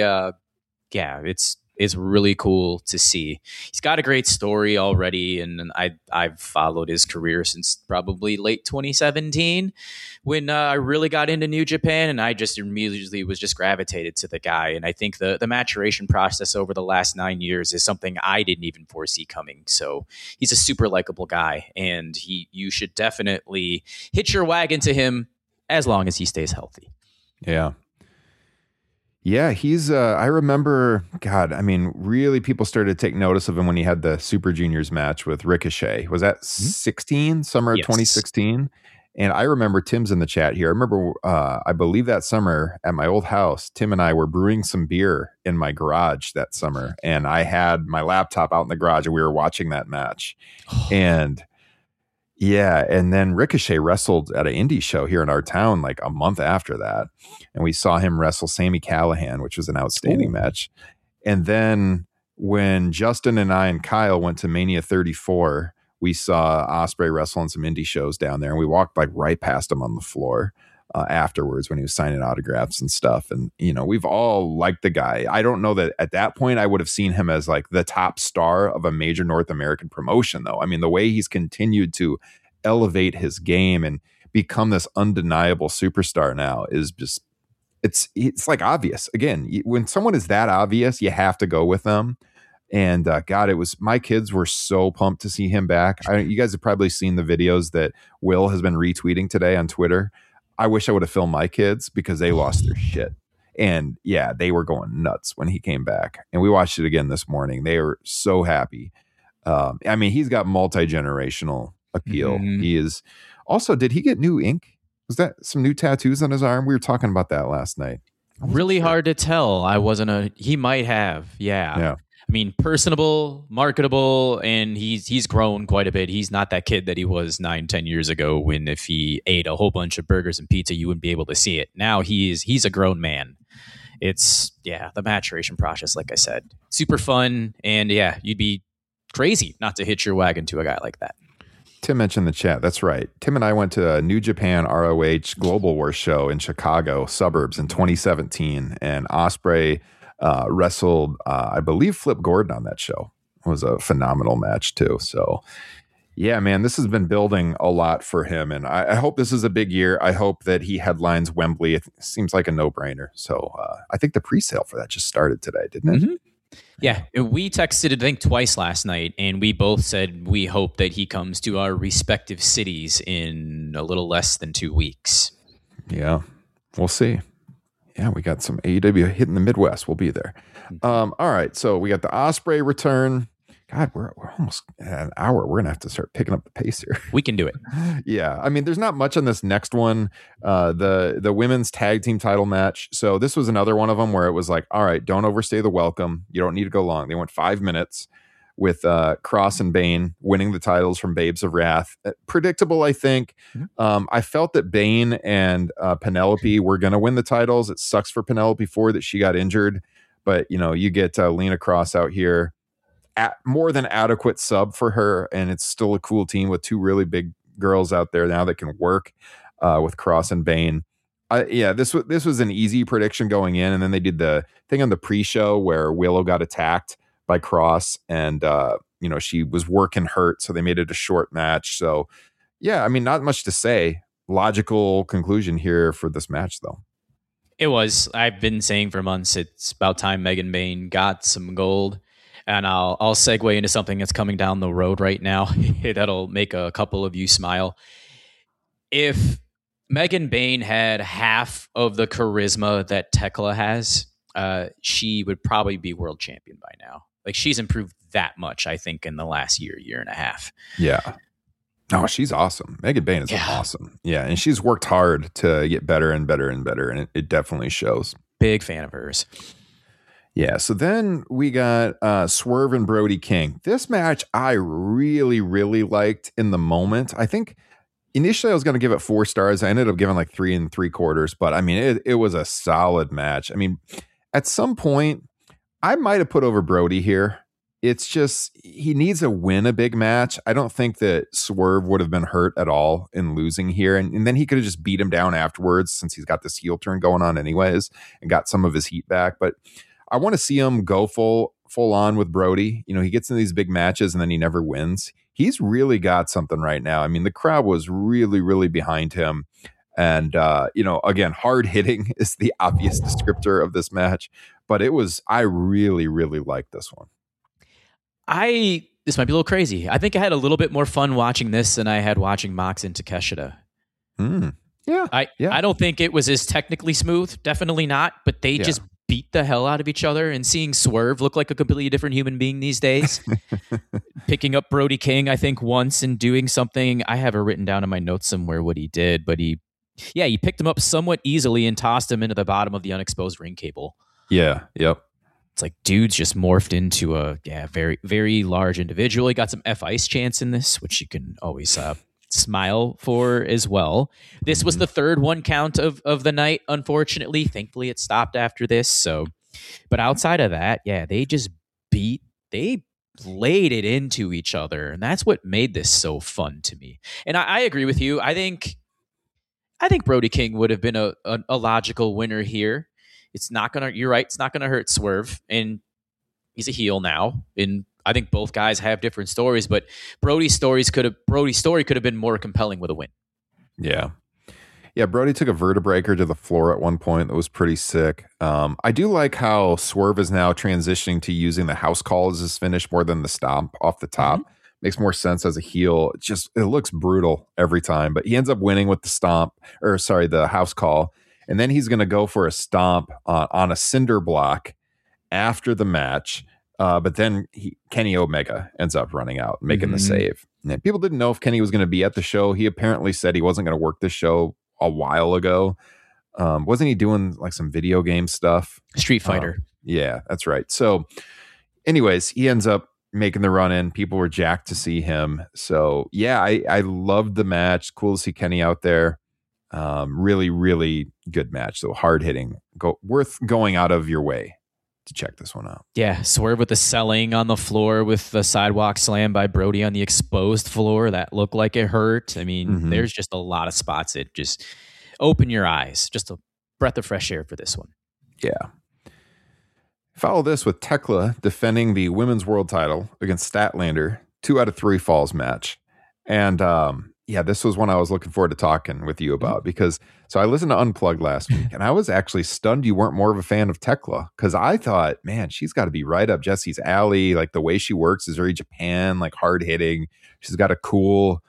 it's really cool to see. He's got a great story already, and I've followed his career since probably late 2017 when I really got into New Japan, and I just immediately was just gravitated to the guy. And I think the maturation process over the last 9 years is something I didn't even foresee coming. So he's a super likable guy, and you should definitely hitch your wagon to him as long as he stays healthy. Yeah. Yeah, he's, I remember, God, I mean, really people started to take notice of him when he had the Super Juniors match with Ricochet. Was that 16? Summer of 2016? And I remember, Tim's in the chat here. I remember, I believe that summer at my old house, Tim and I were brewing some beer in my garage that summer. And I had my laptop out in the garage and we were watching that match. And yeah, and then Ricochet wrestled at an indie show here in our town like a month after that. And we saw him wrestle Sami Callihan, which was an outstanding match. And then when Justin and I and Kyle went to Mania 34, we saw Ospreay wrestle on some indie shows down there. And we walked like right past him on the floor afterwards when he was signing autographs and stuff. And, you know, we've all liked the guy. I don't know that at that point I would have seen him as like the top star of a major North American promotion, though. I mean, the way he's continued to elevate his game and become this undeniable superstar now is just, it's like obvious. Again, when someone is that obvious, you have to go with them. And God, my kids were so pumped to see him back. You guys have probably seen the videos that Will has been retweeting today on Twitter. I wish I would have filmed my kids because they lost their shit. And yeah, they were going nuts when he came back. And we watched it again this morning. They were so happy. I mean, he's got multi-generational appeal. Mm-hmm. He is also, did he get new ink? Was that some new tattoos on his arm? We were talking about that last night. Really hard to tell. He might have. Yeah. I mean, personable, marketable, and he's grown quite a bit. He's not that kid that he was 9-10 years ago when if he ate a whole bunch of burgers and pizza, you wouldn't be able to see it. Now he's a grown man. It's, the maturation process, like I said, super fun. And you'd be crazy not to hitch your wagon to a guy like that. Tim mentioned the chat. That's right. Tim and I went to a New Japan ROH Global War show in Chicago suburbs in 2017, and Ospreay wrestled, I believe, Flip Gordon on that show. It was a phenomenal match too. So yeah, man, this has been building a lot for him. And I hope this is a big year. I hope that he headlines Wembley. It seems like a no-brainer. So I think the pre-sale for that just started today, didn't it? Mm-hmm. Yeah, we texted, I think, twice last night, and we both said we hope that he comes to our respective cities in a little less than 2 weeks. Yeah, we'll see. Yeah, we got some AEW hitting the Midwest. We'll be there. All right, so we got the Ospreay return. God, we're almost at an hour. We're gonna have to start picking up the pace here. We can do it. Yeah, I mean, there's not much on this next one. The women's tag team title match. So this was another one of them where it was like, all right, don't overstay the welcome. You don't need to go long. They went 5 minutes with Cross and Bane winning the titles from Babes of Wrath. Predictable, I think. I felt that Bane and Penelope were going to win the titles. It sucks for Penelope Ford that she got injured. But, you get Lena Cross out here, more than adequate sub for her. And it's still a cool team with two really big girls out there now that can work with Cross and Bane. This was an easy prediction going in. And then they did the thing on the pre-show where Willow got attacked by Cross and, she was working hurt. So they made it a short match. So, yeah, I mean, not much to say. Logical conclusion here for this match, though. It was. I've been saying for months it's about time Megan Bayne got some gold. And I'll segue into something that's coming down the road right now that'll make a couple of you smile. If Megan Bayne had half of the charisma that Tekla has, she would probably be world champion by now. Like, she's improved that much, I think, in the last year and a half. Yeah. Oh, she's awesome. Megan Bayne is awesome. Yeah, and she's worked hard to get better and better and better, and it definitely shows. Big fan of hers. Yeah, so then we got Swerve and Brody King. This match I really, really liked in the moment. I think initially I was going to give it 4 stars. I ended up giving like 3 3/4, but I mean, it was a solid match. I mean, at some point, I might have put over Brody here. It's just, he needs to win a big match. I don't think that Swerve would have been hurt at all in losing here. And then he could have just beat him down afterwards since he's got this heel turn going on anyways and got some of his heat back. But I want to see him go full on with Brody. He gets in these big matches and then he never wins. He's really got something right now. I mean, the crowd was really, really behind him. And, again, hard hitting is the obvious descriptor of this match. But I really, really like this one. This might be a little crazy. I think I had a little bit more fun watching this than I had watching Mox into Takeshita. Yeah. I don't think it was as technically smooth. Definitely not. But they just beat the hell out of each other, and seeing Swerve look like a completely different human being these days. Picking up Brody King, I think, once and doing something. I have it written down in my notes somewhere what he did, but he picked him up somewhat easily and tossed him into the bottom of the unexposed ring cable. Yeah. Yep. It's like dude's just morphed into a very, very large individual. He got some F-Ice chants in this, which you can always smile for as well. This was the third 1 count of the night, unfortunately. Thankfully, it stopped after this. So, but outside of that, they just they laid it into each other. And that's what made this so fun to me. And I agree with you. I think Brody King would have been a logical winner here. You're right. It's not going to hurt Swerve. And he's a heel now. And I think both guys have different stories, but Brody's story could have been more compelling with a win. Yeah. Yeah. Brody took a vertebreaker to the floor at one point. That was pretty sick. I do like how Swerve is now transitioning to using the house call as his finish more than the stomp off the top. Mm-hmm. Makes more sense as a heel. It looks brutal every time, but he ends up winning with the house call. And then he's going to go for a stomp on a cinder block after the match. But then Kenny Omega ends up running out, making the save. And people didn't know if Kenny was going to be at the show. He apparently said he wasn't going to work the show a while ago. Wasn't he doing like some video game stuff? Street Fighter. Yeah, that's right. So anyways, he ends up making the run in. People were jacked to see him. So yeah, I loved the match. Cool to see Kenny out there. Really, really good match. So hard hitting, worth going out of your way to check this one out. Yeah, Swerve with the selling on the floor with the sidewalk slam by Brody on the exposed floor that looked like it hurt. I mean, there's just a lot of spots that just open your eyes. Just a breath of fresh air for this one. Yeah. Follow this with Tekla defending the women's world title against Statlander, 2 out of 3 falls match. And this was one I was looking forward to talking with you about because I listened to Unplugged last week and I was actually stunned you weren't more of a fan of Tekla because I thought, man, she's got to be right up Jesse's alley. Like the way she works is very Japan, like hard hitting. She's got a cool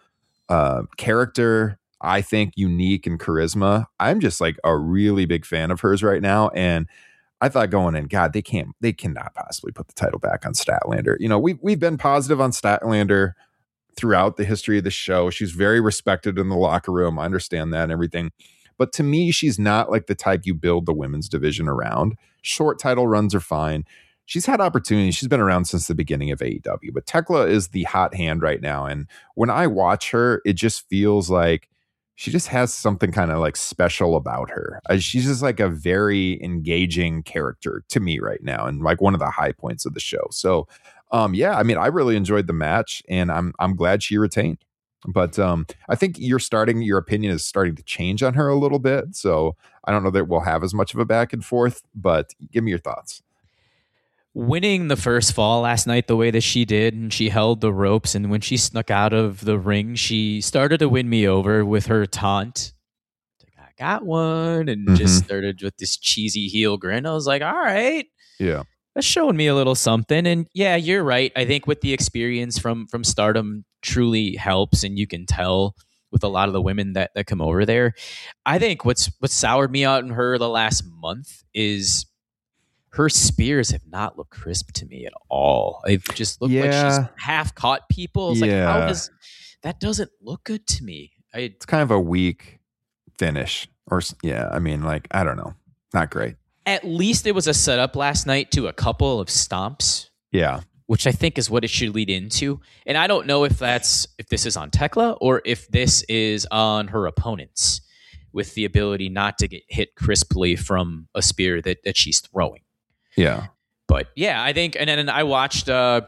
character, I think unique and charisma. I'm just like a really big fan of hers right now. And I thought going in, God, they cannot possibly put the title back on Statlander. We've been positive on Statlander throughout the history of the show. She's very respected in the locker room. I understand that and everything. But to me, she's not like the type you build the women's division around. Short title runs are fine. She's had opportunities. She's been around since the beginning of AEW. But Tekla is the hot hand right now. And when I watch her, it just feels like she just has something kind of like special about her. She's just like a very engaging character to me right now, and like one of the high points of the show. So, yeah, I mean, I really enjoyed the match, and I'm glad she retained. But I think your opinion is starting to change on her a little bit. So I don't know that we'll have as much of a back and forth, but give me your thoughts. Winning the first fall last night the way that she did, and she held the ropes, and when she snuck out of the ring, she started to win me over with her taunt. I got one, and just started with this cheesy heel grin. I was like, all right. Yeah. That's showing me a little something. And yeah, you're right. I think with the experience from Stardom truly helps, and you can tell with a lot of the women that come over there. I think what's soured me out in her the last month is her spears have not looked crisp to me at all. They've just looked like she's half caught people. It's like, that doesn't look good to me. It's kind of a weak finish, I mean, like, I don't know. Not great. At least it was a setup last night to a couple of stomps. Yeah. Which I think is what it should lead into. And I don't know if this is on Tekla or if this is on her opponents with the ability not to get hit crisply from a spear that she's throwing. Yeah. But yeah, I think, and then I watched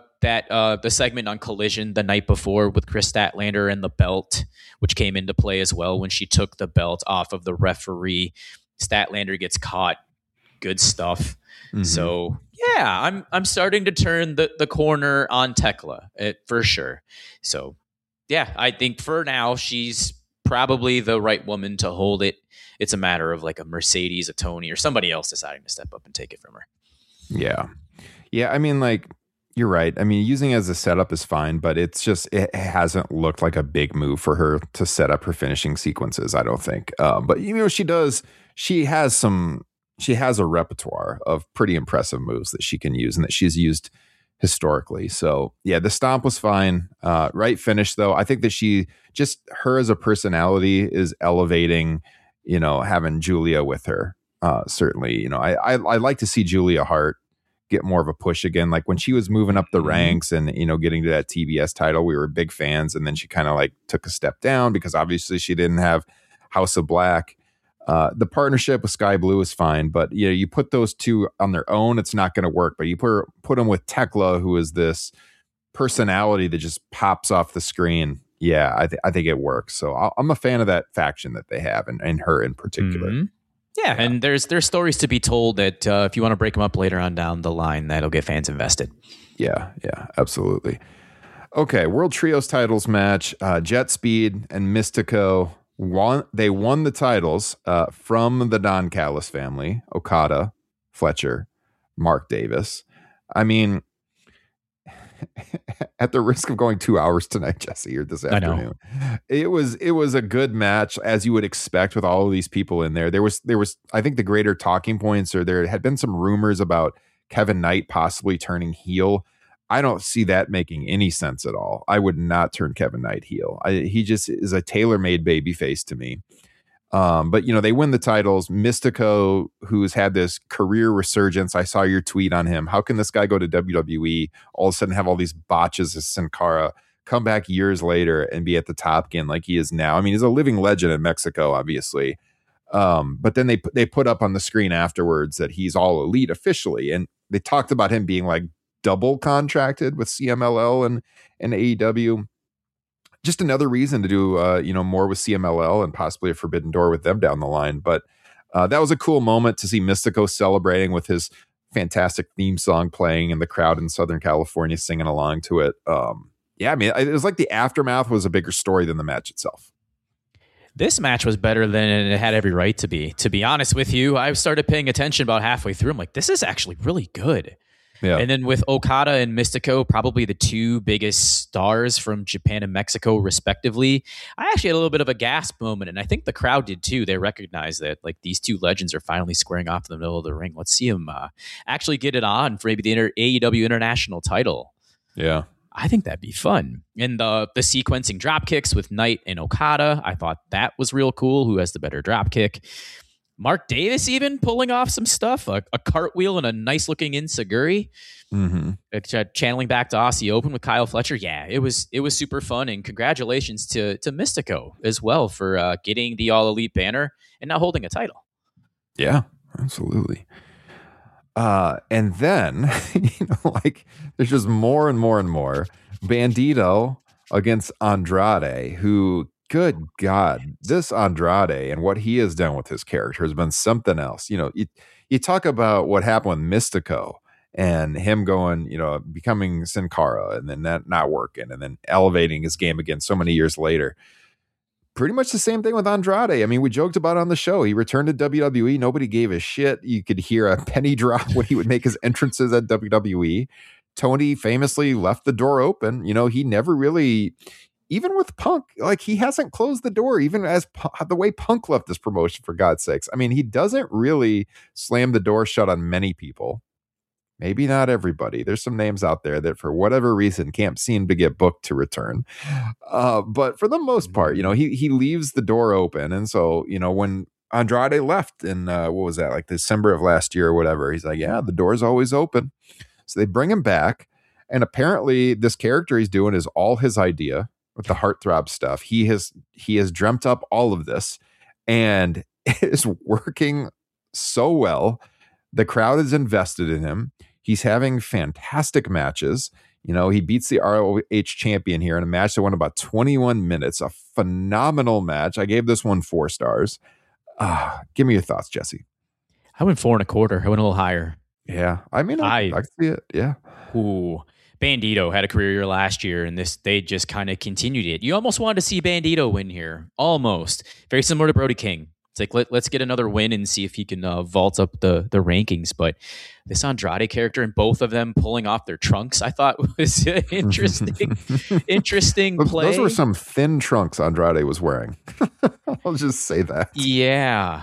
the segment on Collision the night before with Chris Statlander and the belt, which came into play as well when she took the belt off of the referee. Statlander gets caught. Good stuff. Mm-hmm. So yeah, I'm starting to turn the corner on Tekla for sure. So yeah, I think for now she's probably the right woman to hold it. It's a matter of like a Mercedes, a Tony, or somebody else deciding to step up and take it from her. Yeah. Yeah. I mean, like, you're right. I mean, using it as a setup is fine, but it hasn't looked like a big move for her to set up her finishing sequences, I don't think. But she has a repertoire of pretty impressive moves that she can use and that she's used historically. So yeah, the stomp was fine. Right finish though. I think that her as a personality is elevating, having Julia with her. Certainly, I like to see Julia Hart get more of a push again. Like when she was moving up the ranks and, getting to that TBS title, we were big fans. And then she kind of like took a step down because obviously she didn't have House of Black. The partnership with Sky Blue is fine, but you put those two on their own, it's not going to work. But you put them with Tekla, who is this personality that just pops off the screen. Yeah, I think it works. So I'm a fan of that faction that they have, and her in particular. Mm-hmm. Yeah, and there's stories to be told that if you want to break them up later on down the line, that'll get fans invested. Yeah, absolutely. Okay, World Trios titles match. Jet Speed and Mystico won the titles from the Don Callis family: Okada, Fletcher, Mark Davis. I mean, at the risk of going 2 hours tonight, Jesse, or this afternoon, it was a good match, as you would expect with all of these people in there. There was I think the greater talking points, or there had been some rumors about Kevin Knight possibly turning heel. I don't see that making any sense at all. I would not turn Kevin Knight heel. He just is a tailor-made babyface to me. But they win the titles. Mystico, who's had this career resurgence. I saw your tweet on him. How can this guy go to WWE, all of a sudden have all these botches as Sin Cara, come back years later and be at the top again like he is now? I mean, he's a living legend in Mexico, obviously. But then they put up on the screen afterwards that he's all elite officially. And they talked about him being like double contracted with CMLL and AEW. Just another reason to do, more with CMLL and possibly a Forbidden Door with them down the line. But that was a cool moment to see Mystico celebrating with his fantastic theme song playing and the crowd in Southern California singing along to it. I mean, it was like the aftermath was a bigger story than the match itself. This match was better than it had every right to be. To be honest with you, I started paying attention about halfway through. I'm like, this is actually really good. Yeah. And then with Okada and Mystico, probably the two biggest stars from Japan and Mexico, respectively, I actually had a little bit of a gasp moment, and I think the crowd did too. They recognized that like these two legends are finally squaring off in the middle of the ring. Let's see them actually get it on for maybe the AEW International title. Yeah. I think that'd be fun. And the sequencing drop kicks with Knight and Okada, I thought that was real cool. Who has the better drop kick? Mark Davis even pulling off some stuff, a cartwheel and a nice looking enziguri. Channeling back to Aussie Open with Kyle Fletcher. Yeah, it was super fun, and congratulations to Mystico as well for getting the All Elite banner and now holding a title. Yeah, absolutely. And then, like there's just more and more and more. Bandito against Andrade, who, good God, this Andrade and what he has done with his character has been something else. You talk about what happened with Mystico and him going, becoming Sin Cara and then that not working and then elevating his game again so many years later. Pretty much the same thing with Andrade. I mean, we joked about it on the show. He returned to WWE. Nobody gave a shit. You could hear a penny drop when he would make his entrances at WWE. Tony famously left the door open. He never really, even with Punk, like he hasn't closed the door, even as the way Punk left this promotion, for God's sakes. I mean, he doesn't really slam the door shut on many people. Maybe not everybody. There's some names out there that for whatever reason can't seem to get booked to return. But for the most part, he leaves the door open. And so, when Andrade left in, what was that, like December of last year or whatever, he's like, yeah, the door's always open. So they bring him back. And apparently this character he's doing is all his idea with the heartthrob stuff. He has dreamt up all of this and it is working so well. The crowd is invested in him. He's having fantastic matches. He beats the ROH champion here in a match that went about 21 minutes. A phenomenal match. I gave this one 4 stars. Give me your thoughts, Jesse. I went 4.25. I went a little higher. Yeah. I mean, I see it. Yeah. Ooh. Bandito had a career year last year, and they just kind of continued it. You almost wanted to see Bandito win here. Almost. Very similar to Brody King. It's like, let's get another win and see if he can vault up the rankings. But this Andrade character and both of them pulling off their trunks, I thought was interesting play. Those were some thin trunks Andrade was wearing. I'll just say that. Yeah.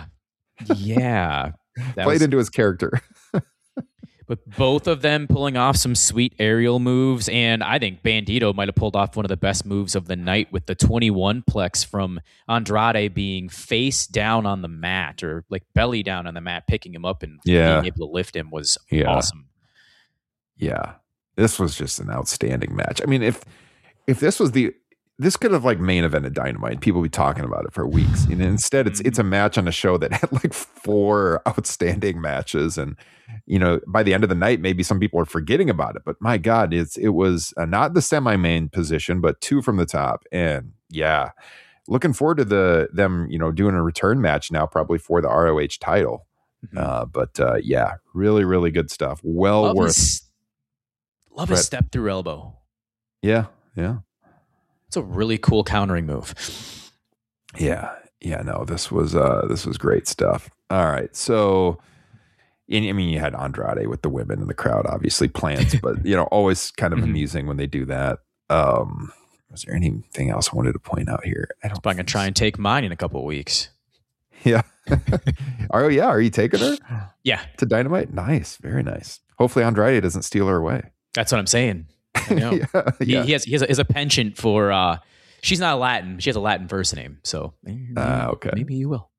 Played into his character. But both of them pulling off some sweet aerial moves, and I think Bandito might have pulled off one of the best moves of the night with the 21 plex from Andrade being face down on the mat or like belly down on the mat, picking him up and being able to lift him was awesome. Yeah, this was just an outstanding match. I mean, if this was this could have like main evented Dynamite. People be talking about it for weeks. And instead, it's a match on a show that had like 4 outstanding matches. And, by the end of the night, maybe some people are forgetting about it. But my God, it was not the semi-main position, but 2 from the top. And yeah, looking forward to them, doing a return match now, probably for the ROH title. But yeah, really, really good stuff. Well worth. Love his step through elbow. Yeah. It's a really cool countering move. Yeah. No, this was great stuff. All right. So, I mean, you had Andrade with the women in the crowd, obviously plans, but always kind of amusing when they do that. Was there anything else I wanted to point out here? I'm going to try and take mine in a couple of weeks. Yeah. Oh yeah. Are you taking her? Yeah. To Dynamite? Nice. Very nice. Hopefully Andrade doesn't steal her away. That's what I'm saying. I know. He has a penchant for she's not Latin. She has a Latin first name. So okay. Maybe you will.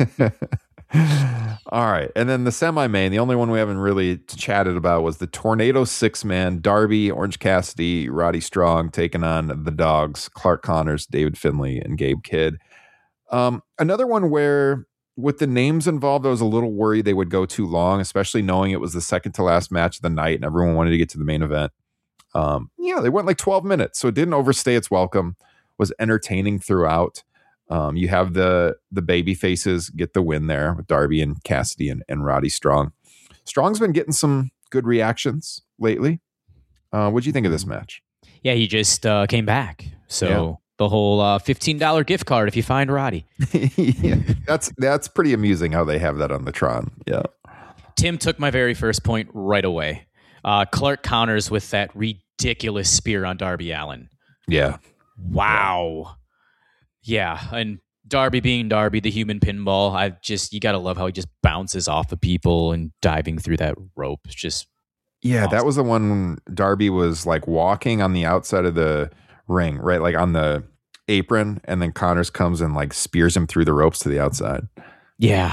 All right. And then the semi-main, the only one we haven't really chatted about was the Tornado 6-man, Darby, Orange Cassidy, Roddy Strong taking on the Dogs, Clark Connors, David Finlay, and Gabe Kidd. Another one where with the names involved, I was a little worried they would go too long, especially knowing it was the second to last match of the night and everyone wanted to get to the main event. They went like 12 minutes, so it didn't overstay its welcome, was entertaining throughout. You have the baby faces get the win there with Darby and Cassidy and Roddy Strong. Strong's been getting some good reactions lately. What'd you think of this match? Yeah, he just came back. So the whole $15 gift card if you find Roddy. Yeah, that's pretty amusing how they have that on the Tron. Yeah. Tim took my very first point right away. Clark Connors with that ridiculous spear on Darby Allin. Yeah. Wow. Yeah. And Darby being Darby, the human pinball, you got to love how he just bounces off of people and diving through that rope. It's just awesome. That was the one Darby was like walking on the outside of the ring, right? Like on the apron. And then Connors comes and like spears him through the ropes to the outside. Yeah.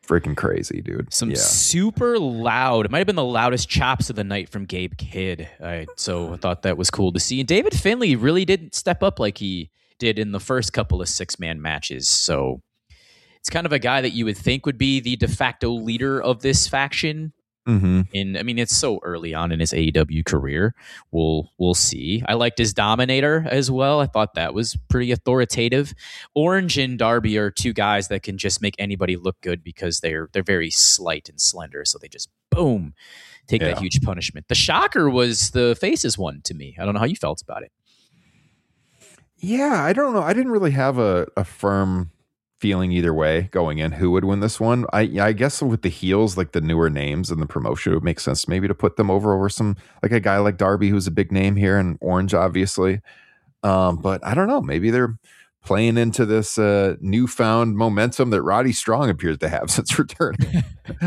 freaking crazy, dude. Super loud. It might have been the loudest chops of the night from Gabe Kidd. So I thought that was cool to see. And David Finlay really didn't step up like he did in the first couple of 6-man matches. So it's kind of a guy that you would think would be the de facto leader of this faction. Mm-hmm. I mean, it's so early on in his AEW career. We'll see. I liked his Dominator as well. I thought that was pretty authoritative. Orange and Darby are two guys that can just make anybody look good because they're very slight and slender. So they just boom, take that huge punishment. The shocker was the Faces one to me. I don't know how you felt about it. Yeah, I don't know. I didn't really have a firm feeling either way going in who would win this one. I guess with the heels, like the newer names in the promotion, it would make sense maybe to put them over some, like a guy like Darby, who's a big name here, and Orange, obviously. But I don't know. Maybe they're playing into this newfound momentum that Roddy Strong appears to have since returning.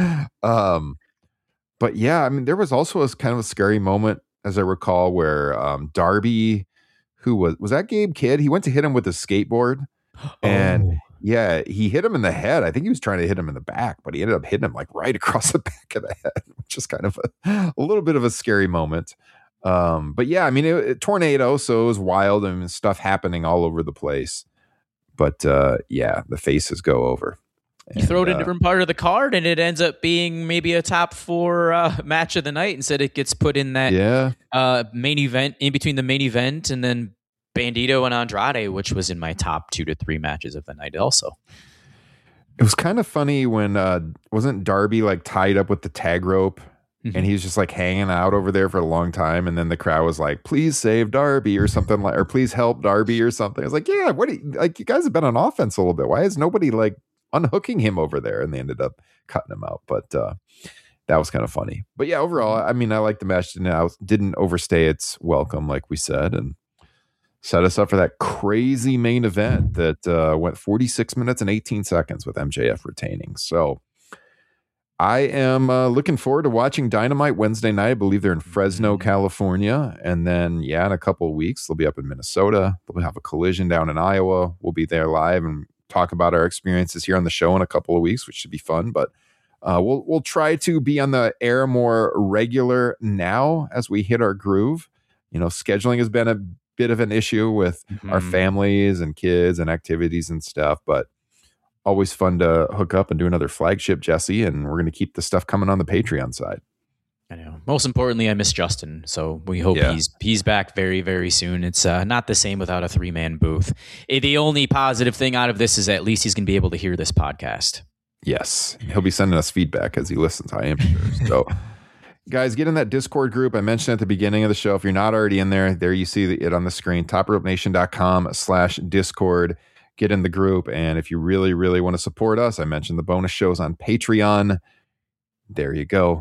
But yeah, I mean, there was also a kind of a scary moment, as I recall, where Darby, who was that Gabe Kidd? He went to hit him with a skateboard, and yeah, he hit him in the head. I think he was trying to hit him in the back, but he ended up hitting him like right across the back of the head, which is kind of a little bit of a scary moment. But yeah, I mean, it tornado, so it was wild and stuff happening all over the place. But yeah, the Faces go over. You throw it in a different part of the card, and it ends up being maybe a top 4 match of the night. Instead, it gets put in that main event, in between the main event and then Bandito and Andrade, which was in my top 2 to 3 matches of the night also. It was kind of funny when wasn't Darby like tied up with the tag rope, and he was just like hanging out over there for a long time, and then the crowd was like, please save Darby or something, like, or please help Darby or something. I was like, yeah, what do you, like, you guys have been on offense a little bit. Why is nobody like unhooking him over there? And they ended up cutting him out, but that was kind of funny. But yeah, overall, I mean, I like the match. Didn't overstay its welcome, like we said, and set us up for that crazy main event that went 46 minutes and 18 seconds with MJF retaining. So I am looking forward to watching Dynamite Wednesday night. I believe they're in Fresno, California. And then, yeah, in a couple of weeks, they'll be up in Minnesota. They'll have a Collision down in Iowa. We'll be there live and talk about our experiences here on the show in a couple of weeks, which should be fun. But we'll try to be on the air more regular now as we hit our groove. You know, scheduling has been a bit of an issue with our families and kids and activities and stuff, but always fun to hook up and do another flagship, Jesse, and we're going to keep the stuff coming on the Patreon side. I know. Most importantly, I miss Justin, so we hope he's back very, very soon. It's not the same without a 3-man booth. The only positive thing out of this is at least he's going to be able to hear this podcast. Yes, he'll be sending us feedback as he listens, I am sure. So guys, get in that Discord group I mentioned at the beginning of the show. If you're not already in there you see it on the screen, topropenation.com/Discord. Get in the group. And if you really, really want to support us, I mentioned the bonus shows on Patreon. There you go.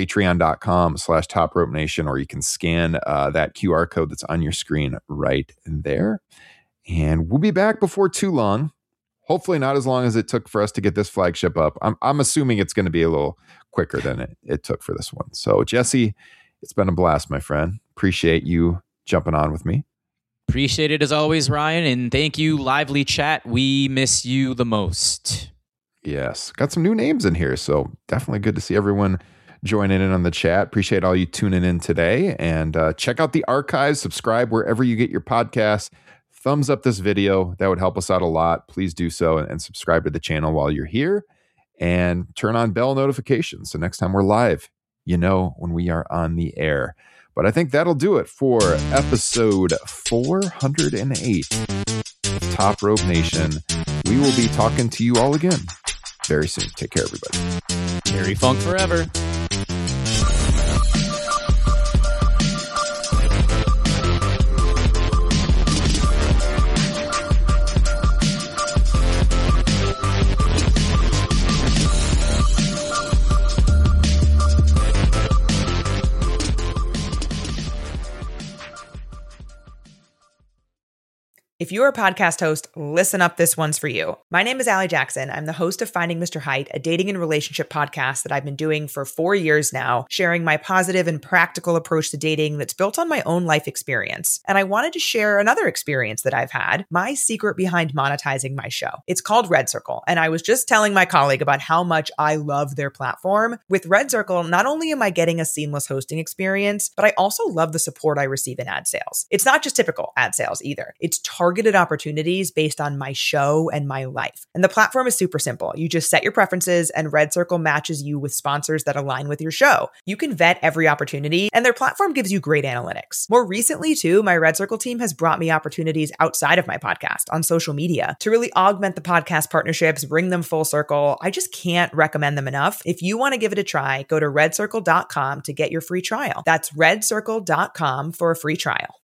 Patreon.com/topropenation, or you can scan that QR code that's on your screen right there. And we'll be back before too long. Hopefully not as long as it took for us to get this flagship up. I'm assuming it's going to be a little quicker than it took for this one. So, Jesse, it's been a blast, my friend. Appreciate you jumping on with me. Appreciate it as always, Ryan. And thank you, Lively Chat. We miss you the most. Yes. Got some new names in here. So definitely good to see everyone joining in on the chat. Appreciate all you tuning in today. And check out the archives. Subscribe wherever you get your podcasts. Thumbs up this video. That would help us out a lot. Please do so and subscribe to the channel while you're here. And turn on bell notifications. So next time we're live, you know when we are on the air. But I think that'll do it for episode 408 of Top Rope Nation. We will be talking to you all again very soon. Take care, everybody. Terry Funk forever. If you're a podcast host, listen up, this one's for you. My name is Allie Jackson. I'm the host of Finding Mr. Height, a dating and relationship podcast that I've been doing for 4 years now, sharing my positive and practical approach to dating that's built on my own life experience. And I wanted to share another experience that I've had, my secret behind monetizing my show. It's called Red Circle, and I was just telling my colleague about how much I love their platform. With Red Circle, not only am I getting a seamless hosting experience, but I also love the support I receive in ad sales. It's not just typical ad sales either. It's targeted opportunities based on my show and my life. And the platform is super simple. You just set your preferences and Red Circle matches you with sponsors that align with your show. You can vet every opportunity and their platform gives you great analytics. More recently too, my Red Circle team has brought me opportunities outside of my podcast on social media to really augment the podcast partnerships, bring them full circle. I just can't recommend them enough. If you want to give it a try, go to redcircle.com to get your free trial. That's redcircle.com for a free trial.